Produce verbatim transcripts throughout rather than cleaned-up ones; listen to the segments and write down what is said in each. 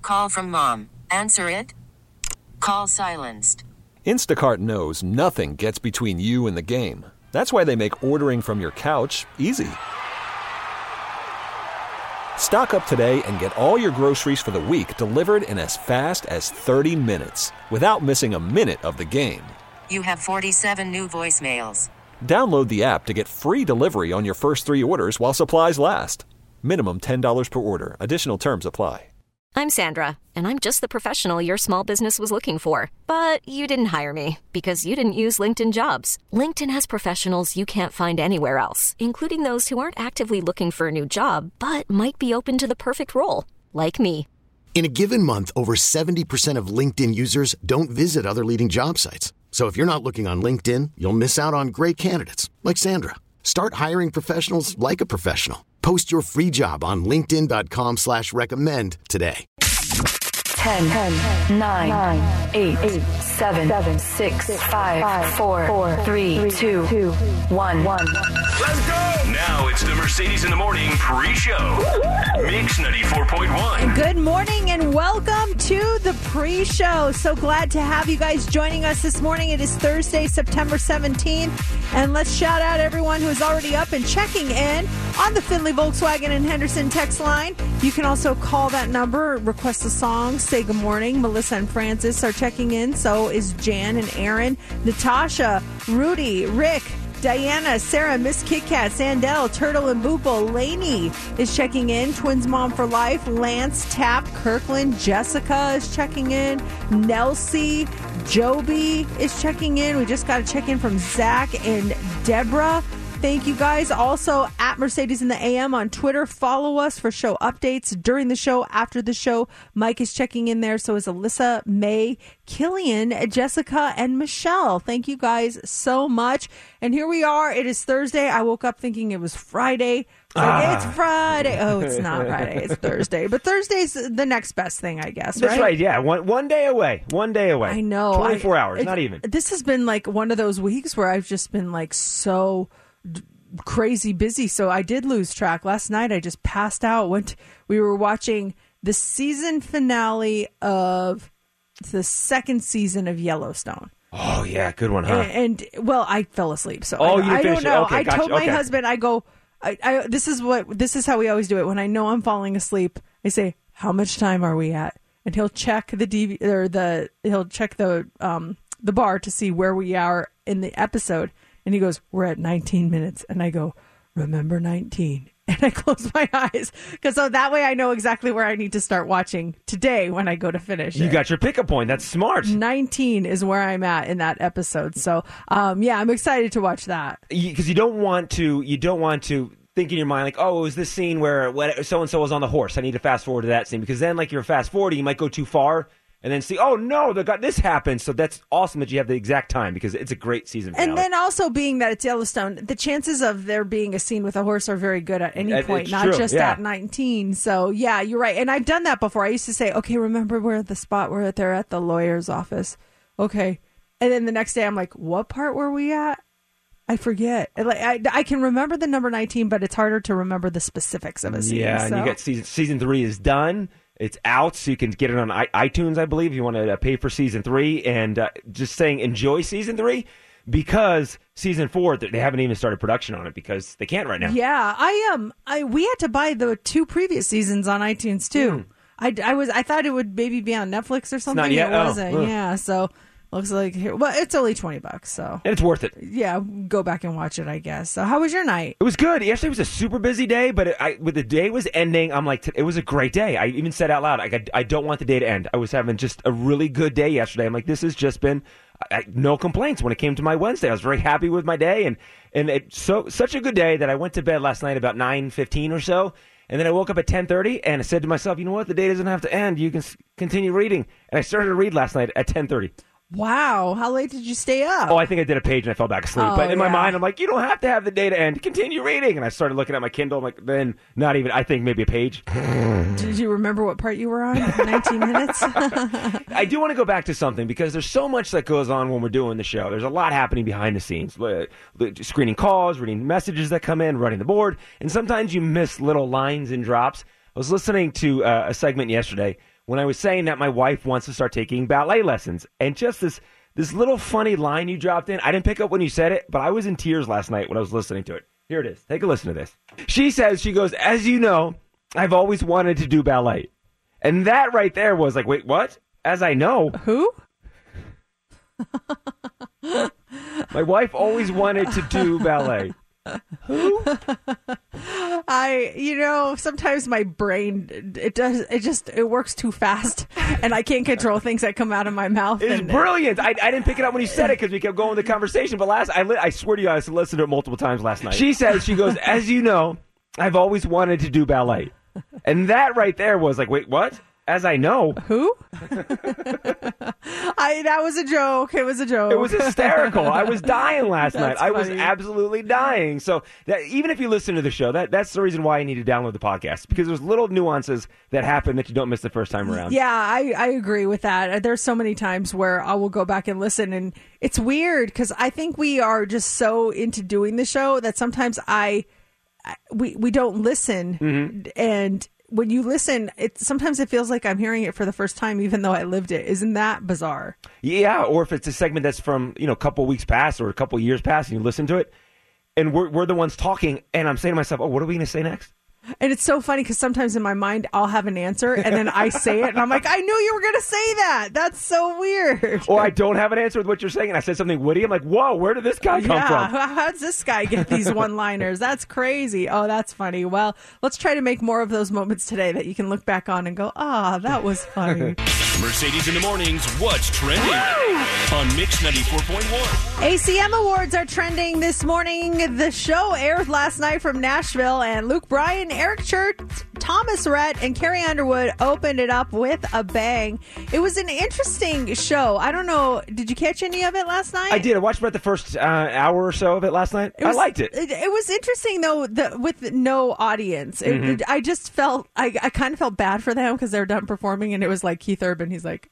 Call from mom. Answer it. Call silenced. Instacart knows nothing gets between you and the game. That's why they make ordering from your couch easy. Stock up today and get all your groceries for the week delivered in as fast as thirty minutes without missing a minute of the game. You have forty-seven new voicemails. Download the app to get free delivery on your first three orders while supplies last. Minimum ten dollars per order. Additional terms apply. I'm Sandra, and I'm just the professional your small business was looking for. But you didn't hire me because you didn't use LinkedIn Jobs. LinkedIn has professionals you can't find anywhere else, including those who aren't actively looking for a new job, but might be open to the perfect role, like me. In a given month, over seventy percent of LinkedIn users don't visit other leading job sites. So if you're not looking on LinkedIn, you'll miss out on great candidates like Sandra. Start hiring professionals like a professional. Post your free job on linkedin.com slash recommend today. ten, nine, eight, seven, six, five, four, three, two, one. Let's go! Now it's the Mercedes in the Morning pre-show. Mix ninety-four point one. Good morning and welcome to the pre-show. So glad to have you guys joining us this morning. It is Thursday, September seventeenth. And let's shout out everyone who is already up and checking in on the Findlay Volkswagen and Henderson text line. You can also call that number, request a song, say good morning. Melissa and Francis are checking in. So is Jan and Aaron, Natasha, Rudy, Rick, Diana, Sarah, Miss Kit Kat, Sandell, Turtle and Boople, Lainey is checking in. Twins Mom for Life, Lance, Tap, Kirkland, Jessica is checking in. Nelsie, Joby is checking in. We just got a check in from Zach and Deborah. Thank you guys. Also, at Mercedes in the A M on Twitter. Follow us for show updates during the show, after the show. Mike is checking in there. So is Alyssa, May, Killian, Jessica, and Michelle. Thank you guys so much. And here we are. It is Thursday. I woke up thinking it was Friday. Like, ah. It's Friday. Oh, it's not Friday. It's Thursday. But Thursday's the next best thing, I guess, right? That's right. Yeah. One, one day away. One day away. I know. twenty-four I, hours. it, not even. This has been like one of those weeks where I've just been like so d- crazy busy. So I did lose track. Last night I just passed out. Went. We were watching the season finale of the second season of Yellowstone. Oh, yeah. Good one, huh? And, and well, I fell asleep. So oh, I, you I don't know. Okay, I gotcha. told my okay. husband, I go, I, I, this is what, this is how we always do it. When I know I'm falling asleep, I say, how much time are we at? And he'll check the D V or the, he'll check the, um, the bar to see where we are in the episode. And he goes, we're at nineteen minutes. And I go, remember nineteen. And I close my eyes because so that way I know exactly where I need to start watching today when I go to finish You it. got your pickup point. That's smart. nineteen is where I'm at in that episode. So, um, yeah, I'm excited to watch that. Because you, you don't want to, you don't want to think in your mind like, oh, it was this scene where so and so was on the horse. I need to fast forward to that scene because then, like, you're fast forwarding, you might go too far. And then see, oh, no, they got this happened. So that's awesome that you have the exact time because it's a great season finale. And then also being that it's Yellowstone, the chances of there being a scene with a horse are very good at any point, it's not true. just yeah. at nineteen. So, yeah, you're right. And I've done that before. I used to say, okay, remember we're at the spot where they're at the lawyer's office. Okay. And then the next day I'm like, what part were we at? I forget. Like I, I can remember the number nineteen, but it's harder to remember the specifics of a scene. Yeah, so. and you got season, season three is done. It's out, so you can get it on iTunes, I believe, if you want to pay for season three. And uh, just saying, enjoy season three because season four, they haven't even started production on it because they can't right now. Yeah, I um, I we had to buy the two previous seasons on iTunes too. Mm. I, I was I thought it would maybe be on Netflix or something. Not yet. It wasn't. Oh, yeah, so looks like here. Well, it's only twenty bucks, so and it's worth it. Yeah, go back and watch it, I guess. So, how was your night? It was good. Yesterday was a super busy day, but it, I, with the day was ending, I'm like, it was a great day. I even said out loud, I, I don't want the day to end. I was having just a really good day yesterday. I'm like, this has just been I, no complaints when it came to my Wednesday. I was very happy with my day, and and it's so such a good day that I went to bed last night about nine fifteen or so. And then I woke up at ten thirty, and I said to myself, you know what? The day doesn't have to end. You can s- continue reading. And I started to read last night at ten thirty. Wow. How late did you stay up? Oh, I think I did a page and I fell back asleep. Oh, but in yeah. my mind, I'm like, you don't have to have the day to end. Continue reading. And I started looking at my Kindle. I'm like, then not even, I think maybe a page. Did you remember what part you were on? nineteen minutes? I do want to go back to something because there's so much that goes on when we're doing the show. There's a lot happening behind the scenes. Screening calls, reading messages that come in, running the board. And sometimes you miss little lines and drops. was listening to uh, a segment yesterday when I was saying that my wife wants to start taking ballet lessons. And just this this little funny line you dropped in, I didn't pick up when you said it, but I was in tears last night when I was listening to it. Here it is. Take a listen to this. She says, she goes, as you know, I've always wanted to do ballet. And that right there was like, wait, what? As I know. Who? My wife always wanted to do ballet. Who? I, you know, sometimes my brain, it does, it just, it works too fast and I can't control things that come out of my mouth. It's and, brilliant. I, I didn't pick it up when you said it because we kept going with the conversation. But last, I, li- I swear to you, I listened to it multiple times last night. She says, she goes, as you know, I've always wanted to do ballet. And that right there was like, wait, what? As I know. Who? I that was a joke. It was a joke. It was hysterical. I was dying last night. That's I was funny. absolutely dying. So that even if you listen to the show, that that's the reason why you need to download the podcast, because there's little nuances that happen that you don't miss the first time around. Yeah, I, I agree with that. There's so many times where I will go back and listen, and it's weird because I think we are just so into doing the show that sometimes I, I we we don't listen, Mm-hmm. and when you listen, it sometimes it feels like I'm hearing it for the first time, even though I lived it. Isn't that bizarre? Yeah, or if it's a segment that's from, you know, a couple weeks past or a couple years past, and you listen to it, and we're we're the ones talking, and I'm saying to myself, oh, what are we going to say next? And it's so funny because sometimes in my mind I'll have an answer and then I say it and I'm like, I knew you were going to say that. That's so weird. Or I don't have an answer with what you're saying, and I said something witty. I'm like, whoa, where did this guy come yeah, from? how does this guy get these one-liners? That's crazy. Oh, that's funny. Well, let's try to make more of those moments today that you can look back on and go, ah, that was funny. Mercedes in the mornings, what's trending on Mix ninety-four point one. A C M Awards are trending this morning. The show aired last night from Nashville, and Luke Bryan, Eric Church, Thomas Rhett, and Carrie Underwood opened it up with a bang. It was an interesting show. I don't know. Did you catch any of it last night? I did. I watched about the first uh, hour or so of it last night. It was, I liked it. it. It was interesting, though, the, with no audience. It, Mm-hmm. it, I just felt, I, I kind of felt bad for them because they're done performing, and it was like Keith Urban. He's like,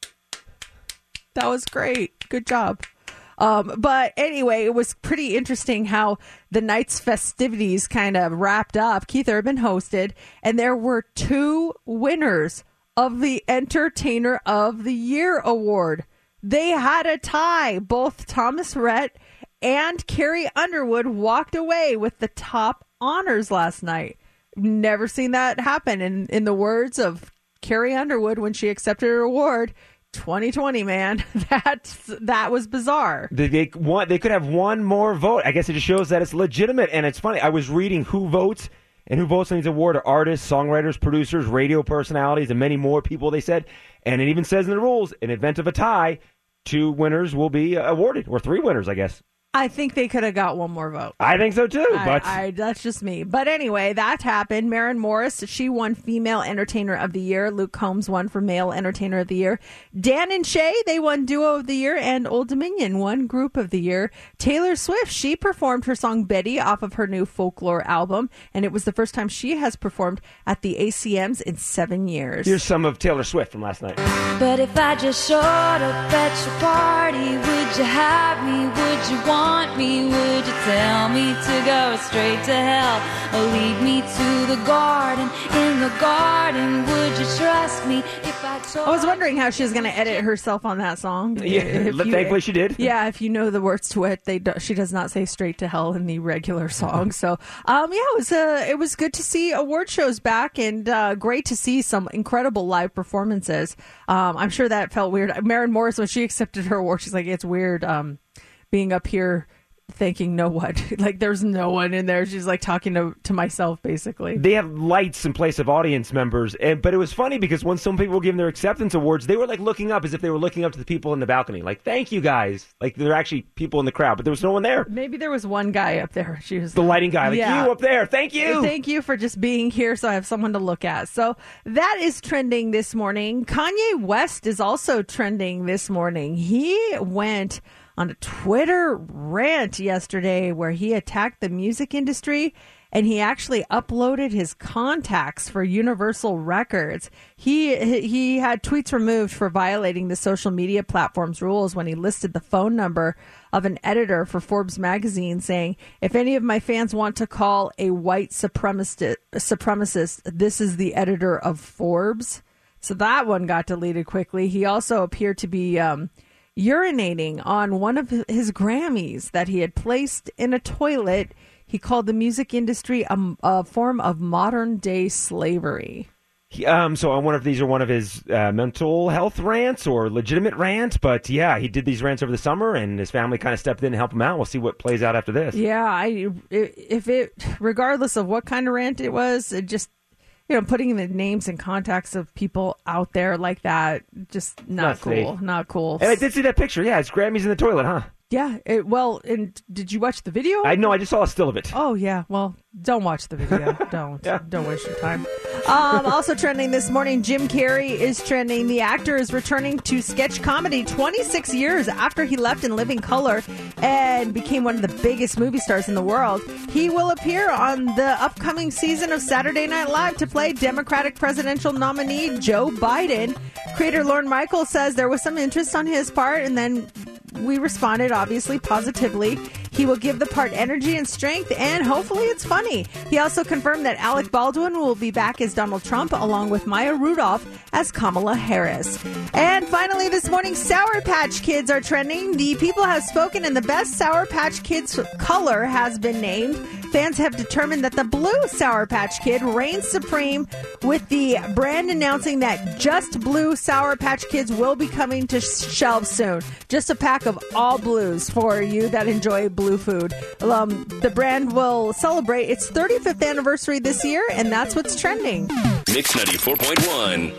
that was great. Good job. Um, but anyway, it was pretty interesting how the night's festivities kind of wrapped up. Keith Urban hosted, and there were two winners of the Entertainer of the Year award. They had a tie. Both Thomas Rhett and Carrie Underwood walked away with the top honors last night. Never seen that happen. And in the words of Carrie Underwood when she accepted her award, twenty twenty, man, that that was bizarre. They, they, want, they could have one more vote. I guess it just shows that it's legitimate. And it's funny. I was reading who votes and who votes on these awards are artists, songwriters, producers, radio personalities, and many more people, they said. And it even says in the rules, in event of a tie, two winners will be awarded, or three winners, I guess. I think they could have got one more vote. I think so, too. I, But I, that's just me. But anyway, that happened. Maren Morris, she won Female Entertainer of the Year. Luke Combs won for Male Entertainer of the Year. Dan and Shay, they won Duo of the Year. And Old Dominion won Group of the Year. Taylor Swift, she performed her song Betty off of her new Folklore album. And it was the first time she has performed at the A C Ms in seven years. here's some of Taylor Swift from last night. But if I just showed up at your party, would you have me? Would you want me? Would you tell me to go straight to hell or lead me to the garden? In the garden, would you trust me if I told I was wondering how she was going to edit herself on that song. Yeah, If you- thankfully she did. Yeah, if you know the words to it, they do, she does not say "straight to hell" in the regular song. So, um, yeah, it was uh, it was good to see award shows back, and uh, great to see some incredible live performances. Um, I'm sure that felt weird. Maren Morris, when she accepted her award, she's like, "It's weird um, being up here." Thanking no one. Like, there's no one in there. She's like talking to, to myself, basically. They have lights in place of audience members. And, but it was funny because when some people were giving their acceptance awards, they were like looking up as if they were looking up to the people in the balcony. Like, thank you guys. Like, there are actually people in the crowd, but there was no one there. Maybe there was one guy up there. She was The lighting guy. Like, Yeah. you up there. Thank you. Thank you for just being here so I have someone to look at. So that is trending this morning. Kanye West is also trending this morning. He went on a Twitter rant yesterday where he attacked the music industry and he actually uploaded his contacts for Universal Records. He he had tweets removed for violating the social media platform's rules when he listed the phone number of an editor for Forbes magazine, saying, "If any of my fans want to call a white supremacist, supremacist, this is the editor of Forbes." So that one got deleted quickly. He also appeared to be um, urinating on one of his Grammys that he had placed in a toilet. He called the music industry a, a form of modern day slavery. He, um, so I wonder if these are one of his uh, mental health rants or legitimate rants. But yeah, he did these rants over the summer, and his family kind of stepped in to help him out. We'll see what plays out after this. Yeah, I if it, regardless of what kind of rant it was, it just, you know, putting the names and contacts of people out there like that, just not, Not cool. safe. Not cool. And I did see that picture. Yeah, it's Grammys in the toilet, huh? Yeah. It, well, and did you watch the video? I know. I just saw a still of it. Oh, yeah. Well, don't watch the video. Don't. Yeah. Don't waste your time. Um, also trending this morning, Jim Carrey is trending. The actor is returning to sketch comedy twenty-six years after he left In Living Color and became one of the biggest movie stars in the world. He will appear on the upcoming season of Saturday Night Live to play Democratic presidential nominee Joe Biden. Creator Lorne Michaels says there was some interest on his part, and then we responded, obviously, positively. He will give the part energy and strength, and hopefully it's funny. He also confirmed that Alec Baldwin will be back as Donald Trump, along with Maya Rudolph as Kamala Harris. And finally this morning, Sour Patch Kids are trending. The people have spoken, and the best Sour Patch Kids color has been named. Fans have determined that the blue Sour Patch Kid reigns supreme, with the brand announcing that just blue Sour Patch Kids will be coming to shelves soon. Just a pack of all blues for you that enjoy blue food. Um, the brand will celebrate its thirty-fifth anniversary this year, and that's what's trending. Mix ninety-four point one.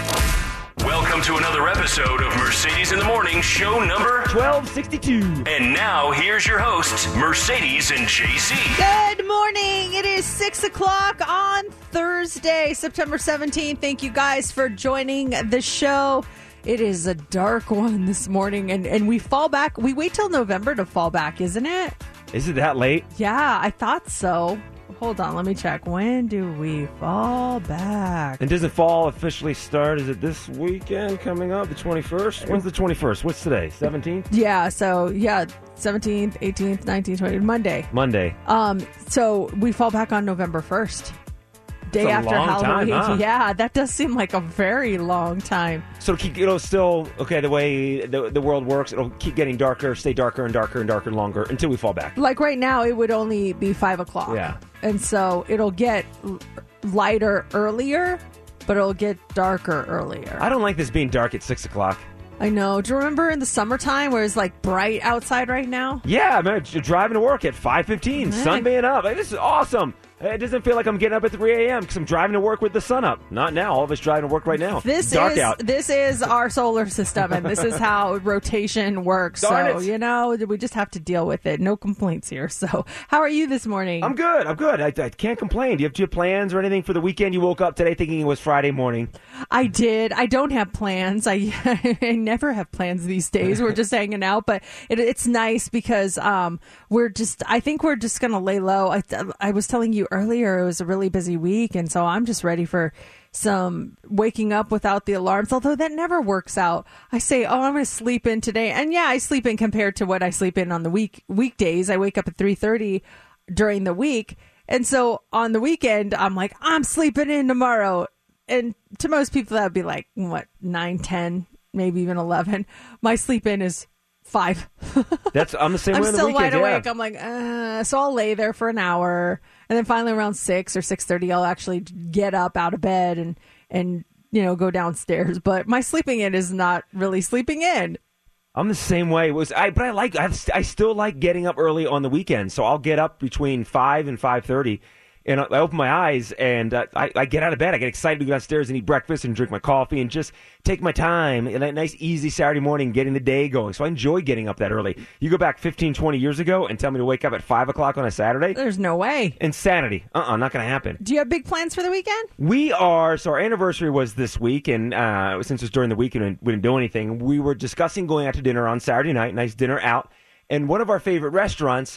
Welcome to another episode of Mercedes in the Morning, show number twelve sixty-two. And now, here's your hosts, Mercedes and J C. Good morning. It is six o'clock on Thursday, September seventeenth. Thank you guys for joining the show. It is a dark one this morning, and, and we fall back. We wait till November to fall back, isn't it? Is it that late? Yeah, I thought so. Hold on, let me check. When do we fall back? And doesn't fall officially start? Is it this weekend coming up, the twenty-first? When's the twenty-first? What's today? seventeenth? Yeah, so, yeah, seventeenth, eighteenth, nineteenth, twentieth, Monday. Monday. Um, so we fall back on November first. Day That's a after long Halloween. time, huh? Yeah, that does seem like a very long time. So it'll, keep, it'll still, okay, the way the, the world works, it'll keep getting darker, stay darker and darker and darker and longer until we fall back. Like right now, it would only be five o'clock. Yeah. And so it'll get l- lighter earlier, but it'll get darker earlier. I don't like this being dark at six o'clock. I know. Do you remember in the summertime where it's like bright outside right now? Yeah, I remember driving to work at five fifteen, Man. sun being up. Like, this is awesome. It doesn't feel like I'm getting up at three a.m. because I'm driving to work with the sun up. Not now. All of us driving to work right now. This Dark is out. this is our solar system, and this is how rotation works. Darn so, it. you know, we just have to deal with it. No complaints here. So, how are you this morning? I'm good. I'm good. I, I can't complain. Do you have, do you have plans or anything for the weekend? You woke up today thinking it was Friday morning. I did. I don't have plans. I, I never have plans these days. We're just hanging out, but it, it's nice because um, we're just, I think we're just going to lay low. I, I was telling you earlier, it was a really busy week, and so I'm just ready for some waking up without the alarms, although that never works out. I say, oh, I'm going to sleep in today. And yeah, I sleep in compared to what I sleep in on the week weekdays. I wake up at three thirty during the week. And so on the weekend, I'm like, I'm sleeping in tomorrow. And to most people, that would be like, what, nine, ten, maybe even eleven. My sleep in is five. That's I'm the same I'm way on the still weekends. wide yeah. awake. I'm like, uh, so I'll lay there for an hour. And then finally around six or six thirty, I'll actually get up out of bed and, and, you know, go downstairs. But my sleeping in is not really sleeping in. I'm the same way. It was I, but I like I, I still like getting up early on the weekend. So I'll get up between five and five thirty, and I, I open my eyes and uh, I, I get out of bed. I get excited to go downstairs and eat breakfast and drink my coffee and just take my time in a nice, easy Saturday morning, getting the day going. So I enjoy getting up that early. You go back fifteen, twenty years ago and tell me to wake up at five o'clock on a Saturday? There's no way. Insanity. Uh-uh, not going to happen. Do you have big plans for the weekend? We are, so our anniversary was this week, and uh, since it was during the week and we didn't do anything, we were discussing going out to dinner on Saturday night, nice dinner out, and one of our favorite restaurants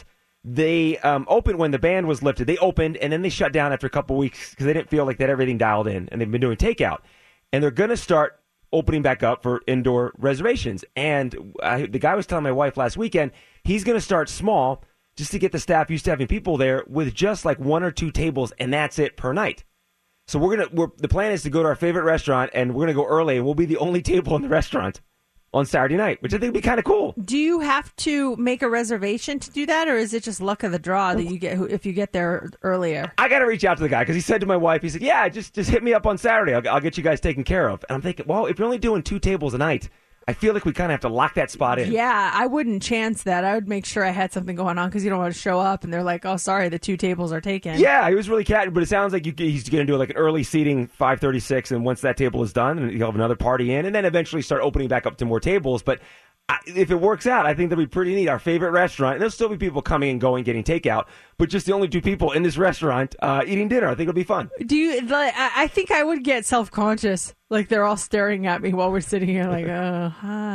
They um, opened when the ban was lifted. They opened, and then they shut down after a couple weeks because they didn't feel like they had everything dialed in, and they've been doing takeout. And they're going to start opening back up for indoor reservations. And I, the guy was telling my wife last weekend, he's going to start small just to get the staff used to having people there with just like one or two tables, and that's it per night. So we're gonna. We're, the plan is to go to our favorite restaurant, and we're gonna go early, and we'll be the only table in the restaurant on Saturday night, which I think would be kind of cool. Do you have to make a reservation to do that, or is it just luck of the draw that you get if you get there earlier? I got to reach out to the guy because he said to my wife, he said, "Yeah, just just hit me up on Saturday. I'll, I'll get you guys taken care of." And I'm thinking, well, if you're only doing two tables a night, I feel like we kind of have to lock that spot in. Yeah, I wouldn't chance that. I would make sure I had something going on because you don't want to show up and they're like, oh, sorry, the two tables are taken. Yeah, he was really catty, but it sounds like you, he's going to do like an early seating, five thirty-six, and once that table is done, and you'll have another party in, and then eventually start opening back up to more tables. But I, if it works out, I think that'll be pretty neat. Our favorite restaurant, and there'll still be people coming and going, getting takeout, but just the only two people in this restaurant uh, eating dinner. I think it'll be fun. Do you? Like, I think I would get self-conscious. Like they're all staring at me while we're sitting here like, oh,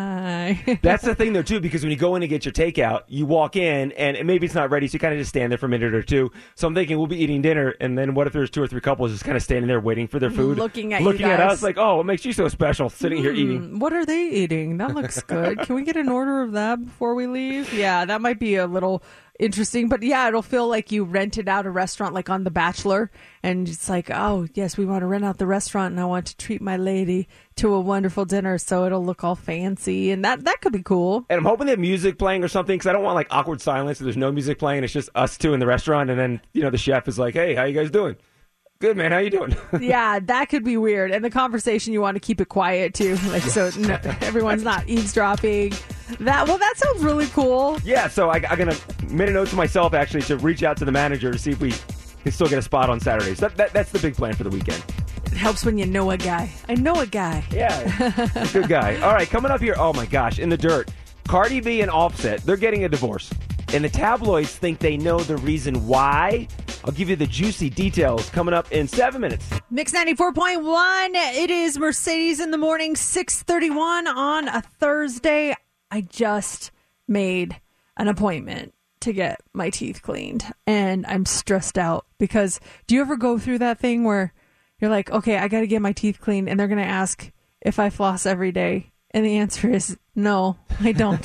hi. That's the thing, though, too, because when you go in to get your takeout, you walk in, and maybe it's not ready, so you kind of just stand there for a minute or two. So I'm thinking we'll be eating dinner, and then what if there's two or three couples just kind of standing there waiting for their food? Looking at Looking you guys. at us like, oh, what makes you so special, sitting mm, here eating? What are they eating? That looks good. Can we get an order of that before we leave? Yeah, that might be a little interesting, but yeah, it'll feel like you rented out a restaurant like on The Bachelor, and it's like, oh yes, we want to rent out the restaurant and I want to treat my lady to a wonderful dinner, so it'll look all fancy, and that that could be cool. And I'm hoping they have music playing or something, because I don't want like awkward silence. So there's no music playing, it's just us two in the restaurant, and then you know the chef is like, hey, how you guys doing? Good, man. How you doing? Yeah, that could be weird. And the conversation, you want to keep it quiet too, like so no, everyone's not eavesdropping. That well, that sounds really cool. Yeah, so I, I'm gonna made a note to myself actually to reach out to the manager to see if we can still get a spot on Saturdays. That, that that's the big plan for the weekend. It helps when you know a guy. I know a guy. Yeah, good guy. All right, coming up here. Oh my gosh, in the dirt, Cardi B and Offset, they're getting a divorce, and the tabloids think they know the reason why. I'll give you the juicy details coming up in seven minutes. Mix ninety-four point one. It is Mercedes in the morning, six thirty-one on a Thursday. I just made an appointment to get my teeth cleaned, and I'm stressed out because do you ever go through that thing where you're like, okay, I got to get my teeth cleaned, and they're going to ask if I floss every day? And the answer is no, I don't.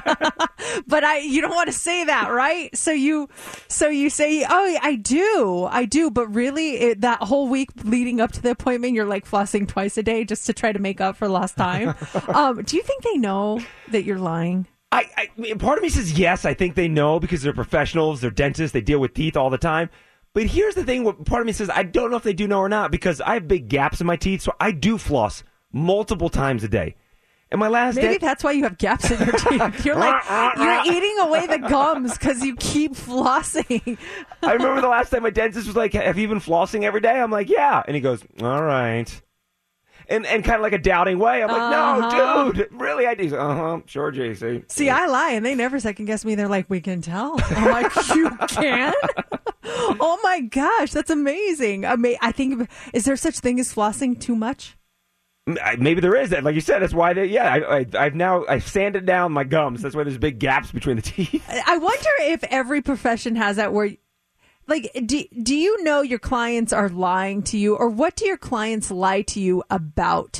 But I, you don't want to say that, right? So you, so you say, oh, I do, I do. But really, it, that whole week leading up to the appointment, you're like flossing twice a day just to try to make up for lost time. um, do you think they know that you're lying? I, I, part of me says yes. I think they know because they're professionals, they're dentists, they deal with teeth all the time. But here's the thing: what part of me says I don't know if they do know or not, because I have big gaps in my teeth, so I do floss multiple times a day. And my last Maybe day, that's why you have gaps in your teeth. You're like, you're eating away the gums because you keep flossing. I remember the last time my dentist was like, have you been flossing every day? I'm like, yeah. And he goes, all right. And and kind of like a doubting way. I'm like, uh-huh. no, dude, really? I do. Uh-huh, sure, J C. See, I lie, and they never second guess me. They're like, we can tell. I'm like, you can? Oh, my gosh, that's amazing. I mean, I think, is there such thing as flossing too much? Maybe there is that. Like you said, that's why they, yeah, I, I, I've now, I've sanded down my gums. That's why there's big gaps between the teeth. I wonder if every profession has that where, like, do, do you know your clients are lying to you, or what do your clients lie to you about?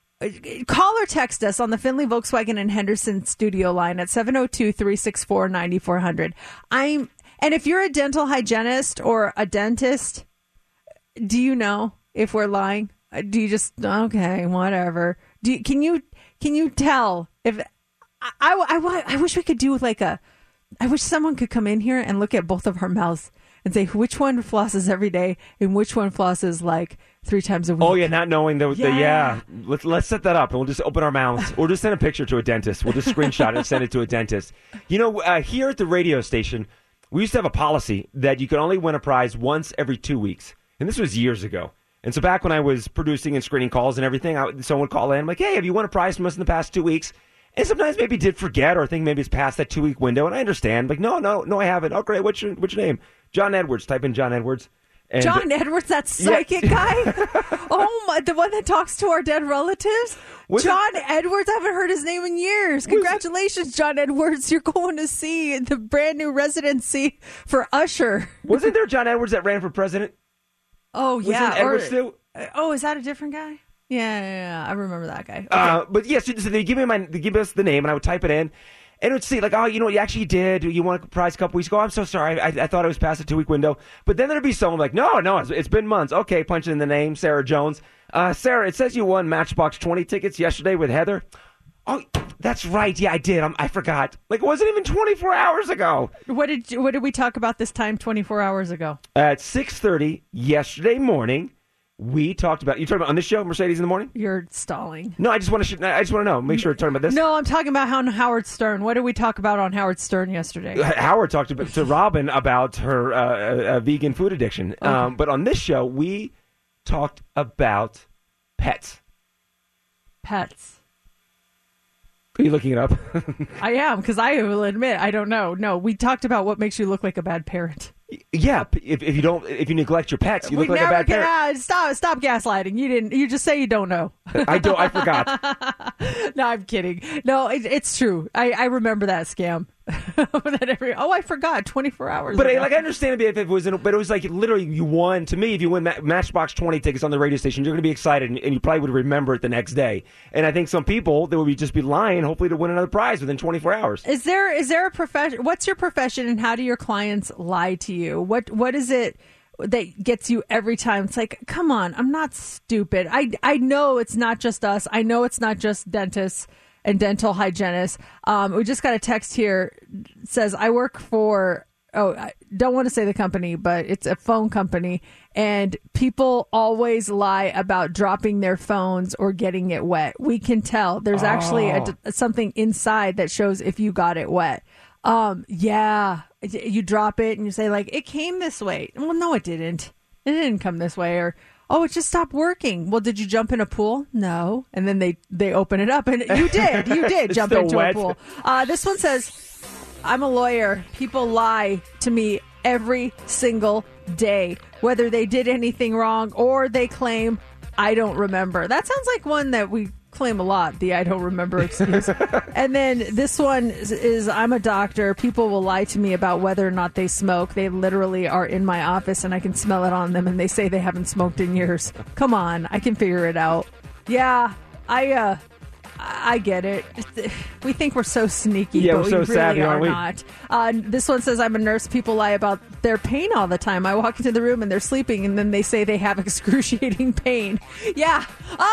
Call or text us on the Findlay Volkswagen and Henderson studio line at seven oh two, three six four, nine four hundred. I'm, and if you're a dental hygienist or a dentist, do you know if we're lying? Do you just, okay, whatever. Do you, can you can you tell if I, I, I, I wish we could do like a, I wish someone could come in here and look at both of our mouths and say which one flosses every day and which one flosses like three times a week. Oh yeah, not knowing the yeah. the yeah. Let's let's set that up and we'll just open our mouths. We'll just send a picture to a dentist. We'll just screenshot it and send it to a dentist. You know, uh, here at the radio station, we used to have a policy that you could only win a prize once every two weeks, and this was years ago. And so back when I was producing and screening calls and everything, I, someone would call in, I'm like, hey, have you won a prize from us in the past two weeks? And sometimes maybe did forget or think maybe it's past that two-week window, and I understand. Like, no, no, no, I haven't. Oh, great. What's your, what's your name? John Edwards. Type in John Edwards. And, John Edwards, that psychic yeah. guy? Oh, my, the one that talks to our dead relatives? Was John it, Edwards, I haven't heard his name in years. Congratulations, John Edwards. You're going to see the brand new residency for Usher. wasn't there John Edwards that ran for president? Oh, Wasn't yeah. Edwards Or- too? Oh, is that a different guy? Yeah, yeah, yeah. I remember that guy. Okay. Uh, but yes, so they give me my, they give us the name, and I would type it in, and it would say like, oh, you know, you actually did. You won a prize a couple weeks ago. I'm so sorry. I, I thought it was past the two week window. But then there'd be someone like, no, no, it's, it's been months. Okay, punch in the name, Sarah Jones. Uh, Sarah, it says you won Matchbox twenty tickets yesterday with Heather. Oh, that's right. Yeah, I did. I'm, I forgot. Like, it wasn't even twenty-four hours ago. What did you, what did we talk about this time twenty-four hours ago? At six thirty yesterday morning, we talked about. You talking about on this show, Mercedes in the Morning? You're stalling. No, I just want to. I just want to know. Make sure we're talking about this. No, I'm talking about how Howard Stern. What did we talk about on Howard Stern yesterday? Howard talked to, to Robin about her uh, uh, vegan food addiction. Okay. Um, but on this show, we talked about pets. Pets. Are you looking it up? I am, because I will admit I don't know. No, we talked about what makes you look like a bad parent. Yeah, if, if you don't, if you neglect your pets, you we look like a never bad can, parent. uh, stop, stop gaslighting. You didn't. You just say you don't know. I don't. I forgot. No, I'm kidding. No, it, it's true. I, I remember that scam. that every, oh, I forgot. twenty-four hours. But ago. I, like I understand if it was, in, but it was like literally you won. To me, if you win Ma- Matchbox twenty tickets on the radio station, you're going to be excited, and, and you probably would remember it the next day. And I think some people they would be just be lying, hopefully to win another prize within twenty-four hours. Is there is there a profession? What's your profession, and how do your clients lie to you? What what is it that gets you every time? It's like, come on, I'm not stupid. I I know it's not just us. I know it's not just dentists and dental hygienists. Um, we just got a text here. It says, I work for, oh, I don't want to say the company, but it's a phone company. And people always lie about dropping their phones or getting it wet. We can tell. There's actually a, something inside that shows if you got it wet. Um, yeah, you drop it and you say like, it came this way. Well, no, it didn't. It didn't come this way. Or, oh, it just stopped working. Well, did you jump in a pool? No. And then they, they open it up, and you did. You did It's jump still into wet. a pool. Uh, this one says, I'm a lawyer. People lie to me every single day, whether they did anything wrong or they claim I don't remember. That sounds like one that we claim a lot, the I don't remember excuse. And then this one is, is I'm a doctor. People will lie to me about whether or not they smoke. They literally are in my office and I can smell it on them, and they say they haven't smoked in years. Come on, I can figure it out. Yeah, I uh I get it. We think we're so sneaky, Yeah, but we're we so really savvy, are aren't we? not. Uh, this one says, I'm a nurse. People lie about their pain all the time. I walk into the room and they're sleeping, and then they say they have excruciating pain. Yeah.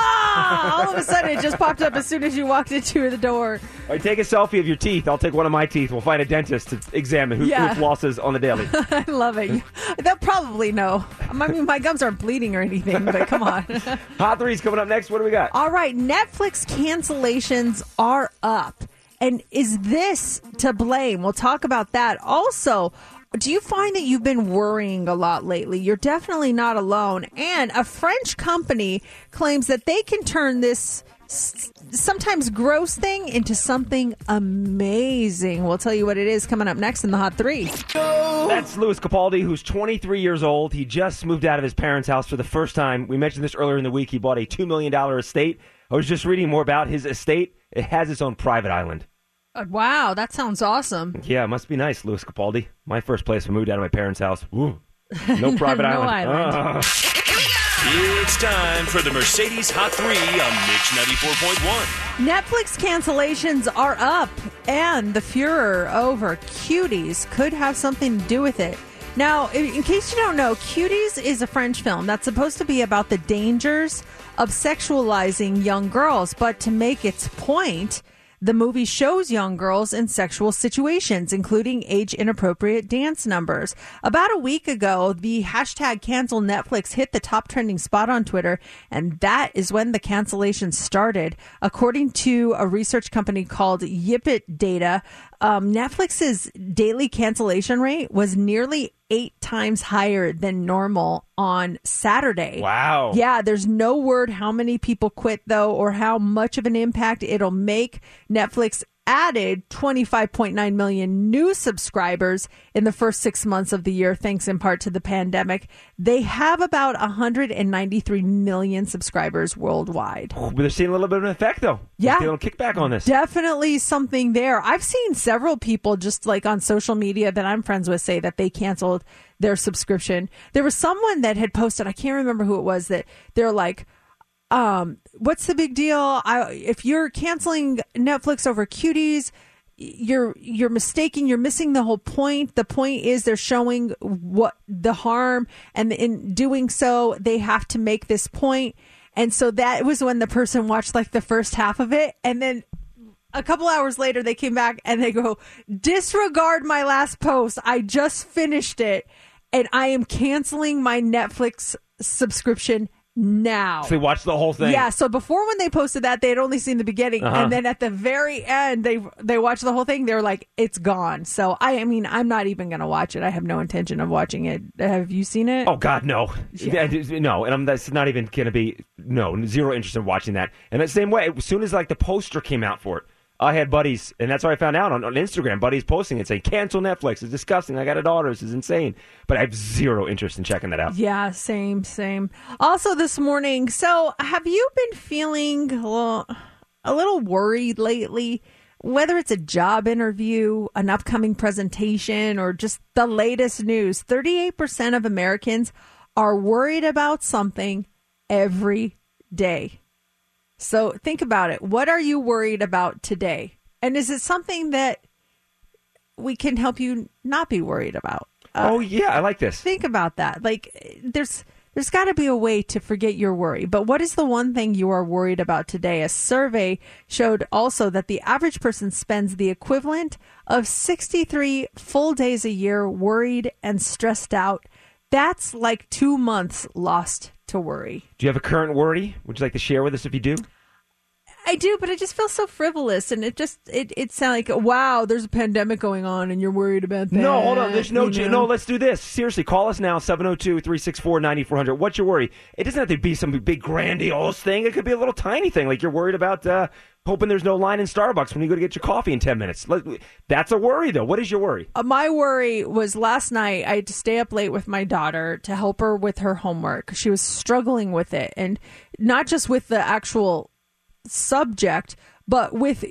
Ah! All of a sudden, it just popped up as soon as you walked into the door. All right, take a selfie of your teeth. I'll take one of my teeth. We'll find a dentist to examine who, Yeah. who flosses on the daily. I love it. They'll probably know. I mean, my gums aren't bleeding or anything, but come on. Hot three's coming up next. What do we got? All right, Netflix cancellations are up. And is this to blame? We'll talk about that. Also, do you find that you've been worrying a lot lately? You're definitely not alone. And a French company claims that they can turn this s- sometimes gross thing into something amazing. We'll tell you what it is coming up next in the Hot Three. That's Louis Capaldi, who's twenty-three years old. He just moved out of his parents' house for the first time. We mentioned this earlier in the week. He bought a two million dollars estate. I was just reading more about his estate. It has its own private island. Uh, wow, that sounds awesome. Yeah, it must be nice, Louis Capaldi. My first place when I moved out of my parents' house. Ooh, no private No island. island. Ah. It's time for the Mercedes Hot three on Mix ninety-four point one. Netflix cancellations are up, and the furor over Cuties could have something to do with it. Now, in, in case you don't know, Cuties is a French film that's supposed to be about the dangers of sexualizing young girls, but to make its point, the movie shows young girls in sexual situations, including age-inappropriate dance numbers. About a week ago, the hashtag cancel Netflix hit the top trending spot on Twitter, and that is when the cancellation started. According to a research company called Yipit Data, um, Netflix's daily cancellation rate was nearly eight times higher than normal on Saturday. Wow. Yeah, there's no word how many people quit, though, or how much of an impact it'll make. Netflix added twenty-five point nine million new subscribers in the first six months of the year, thanks in part to the pandemic. They have about one hundred ninety-three million subscribers worldwide. But they're seeing a little bit of an effect, though. Yeah. They'll kick back on this. Definitely something there. I've seen several people just like on social media that I'm friends with say that they canceled their subscription. There was someone that had posted, I can't remember who it was, that they're like, um, what's the big deal? I, if you're canceling Netflix over cuties, you're you're mistaking. You're missing the whole point. The point is they're showing what the harm, and in doing so, they have to make this point. And so that was when the person watched like the first half of it, and then a couple hours later, they came back and they go, disregard my last post. I just finished it, and I am canceling my Netflix subscription now. So they watched the whole thing. Yeah. So before, when they posted that, they had only seen the beginning, Uh-huh. and then at the very end, they they watched the whole thing. They were like, "It's gone." So I, I mean, I'm not even going to watch it. I have no intention of watching it. Have you seen it? Oh God, no, Yeah. no, and I'm, that's not even going to be no zero interest in watching that. And the same way, as soon as like the poster came out for it, I had buddies, and that's how I found out on, on Instagram. Buddies posting it saying, "Cancel Netflix. It's disgusting. I got a daughter. This is insane." But I have zero interest in checking that out. Yeah, same, same. Also this morning, so have you been feeling a little, a little worried lately? Whether it's a job interview, an upcoming presentation, or just the latest news, thirty-eight percent of Americans are worried about something every day. So think about it. What are you worried about today? And is it something that we can help you not be worried about? Uh, oh, yeah. I like this. Think about that. Like, there's there's got to be a way to forget your worry. But what is the one thing you are worried about today? A survey showed also that the average person spends the equivalent of sixty-three full days a year worried and stressed out. That's like two months lost to worry. Do you have a current worry? Would you like to share with us if you do? I do, but it just feels so frivolous, and it just it it sounds like, wow, there's a pandemic going on, and you're worried about that. No, hold on. There's no, you know? no. Let's do this. Seriously, call us now, seven oh two, three six four, nine four hundred. What's your worry? It doesn't have to be some big grandiose thing. It could be a little tiny thing, like you're worried about uh, hoping there's no line in Starbucks when you go to get your coffee in ten minutes. Let, that's a worry, though. What is your worry? Uh, my worry was last night I had to stay up late with my daughter to help her with her homework. She was struggling with it, and not just with the actual subject, but with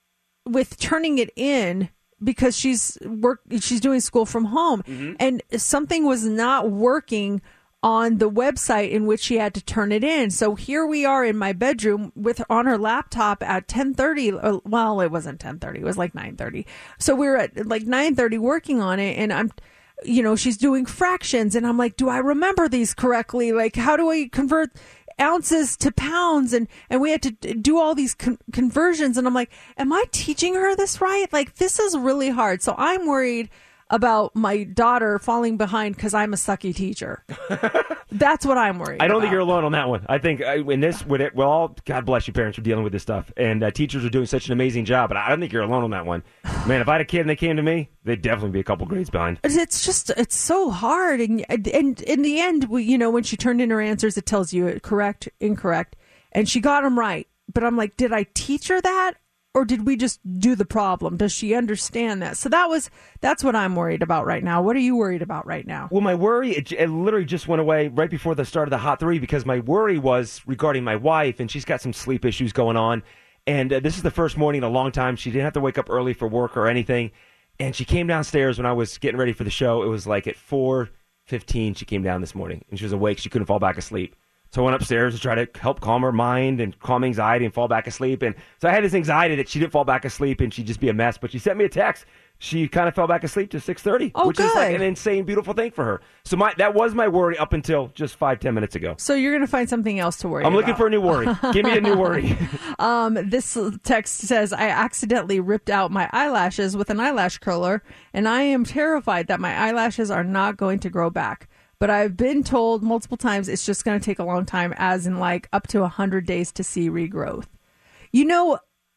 with turning it in, because she's work she's doing school from home, mm-hmm. and something was not working on the website in which she had to turn it in. So here we are in my bedroom with on her laptop at ten thirty. Well, it wasn't ten thirty. It was like nine thirty. So we were at like nine thirty working on it, and I'm you know, she's doing fractions, and I'm like, do I remember these correctly? Like, how do I convert ounces to pounds? And, and we had to do all these con- conversions. And I'm like, am I teaching her this right? Like, this is really hard. So I'm worried about my daughter falling behind because I'm a sucky teacher. That's what I'm worried about. I don't think you're alone on that one. I think uh, in this, with it, well, God bless you, parents, for dealing with this stuff. And uh, teachers are doing such an amazing job. But I don't think you're alone on that one. Man, if I had a kid and they came to me, they'd definitely be a couple grades behind. It's just, it's so hard. And, and in the end, we, you know, when she turned in her answers, it tells you correct, incorrect. And she got them right. But I'm like, did I teach her that? Or did we just do the problem? Does she understand that? So that was, that's what I'm worried about right now. What are you worried about right now? Well, my worry, it, it literally just went away right before the start of the Hot Three, because my worry was regarding my wife, and she's got some sleep issues going on. And uh, this is the first morning in a long time. She didn't have to wake up early for work or anything. And she came downstairs when I was getting ready for the show. It was like at four fifteen she came down this morning, and she was awake. She couldn't fall back asleep. So I went upstairs to try to help calm her mind and calm anxiety and fall back asleep. And so I had this anxiety that she didn't fall back asleep and she'd just be a mess. But she sent me a text. She kind of fell back asleep to six thirty, oh, which good. is like an insane, beautiful thing for her. So my that was my worry up until just five, ten minutes ago. So you're going to find something else to worry I'm about. looking for a new worry. Give me a new worry. um, this text says, I accidentally ripped out my eyelashes with an eyelash curler, and I am terrified that my eyelashes are not going to grow back. But I've been told multiple times it's just going to take a long time, as in like up to one hundred days to see regrowth. You know,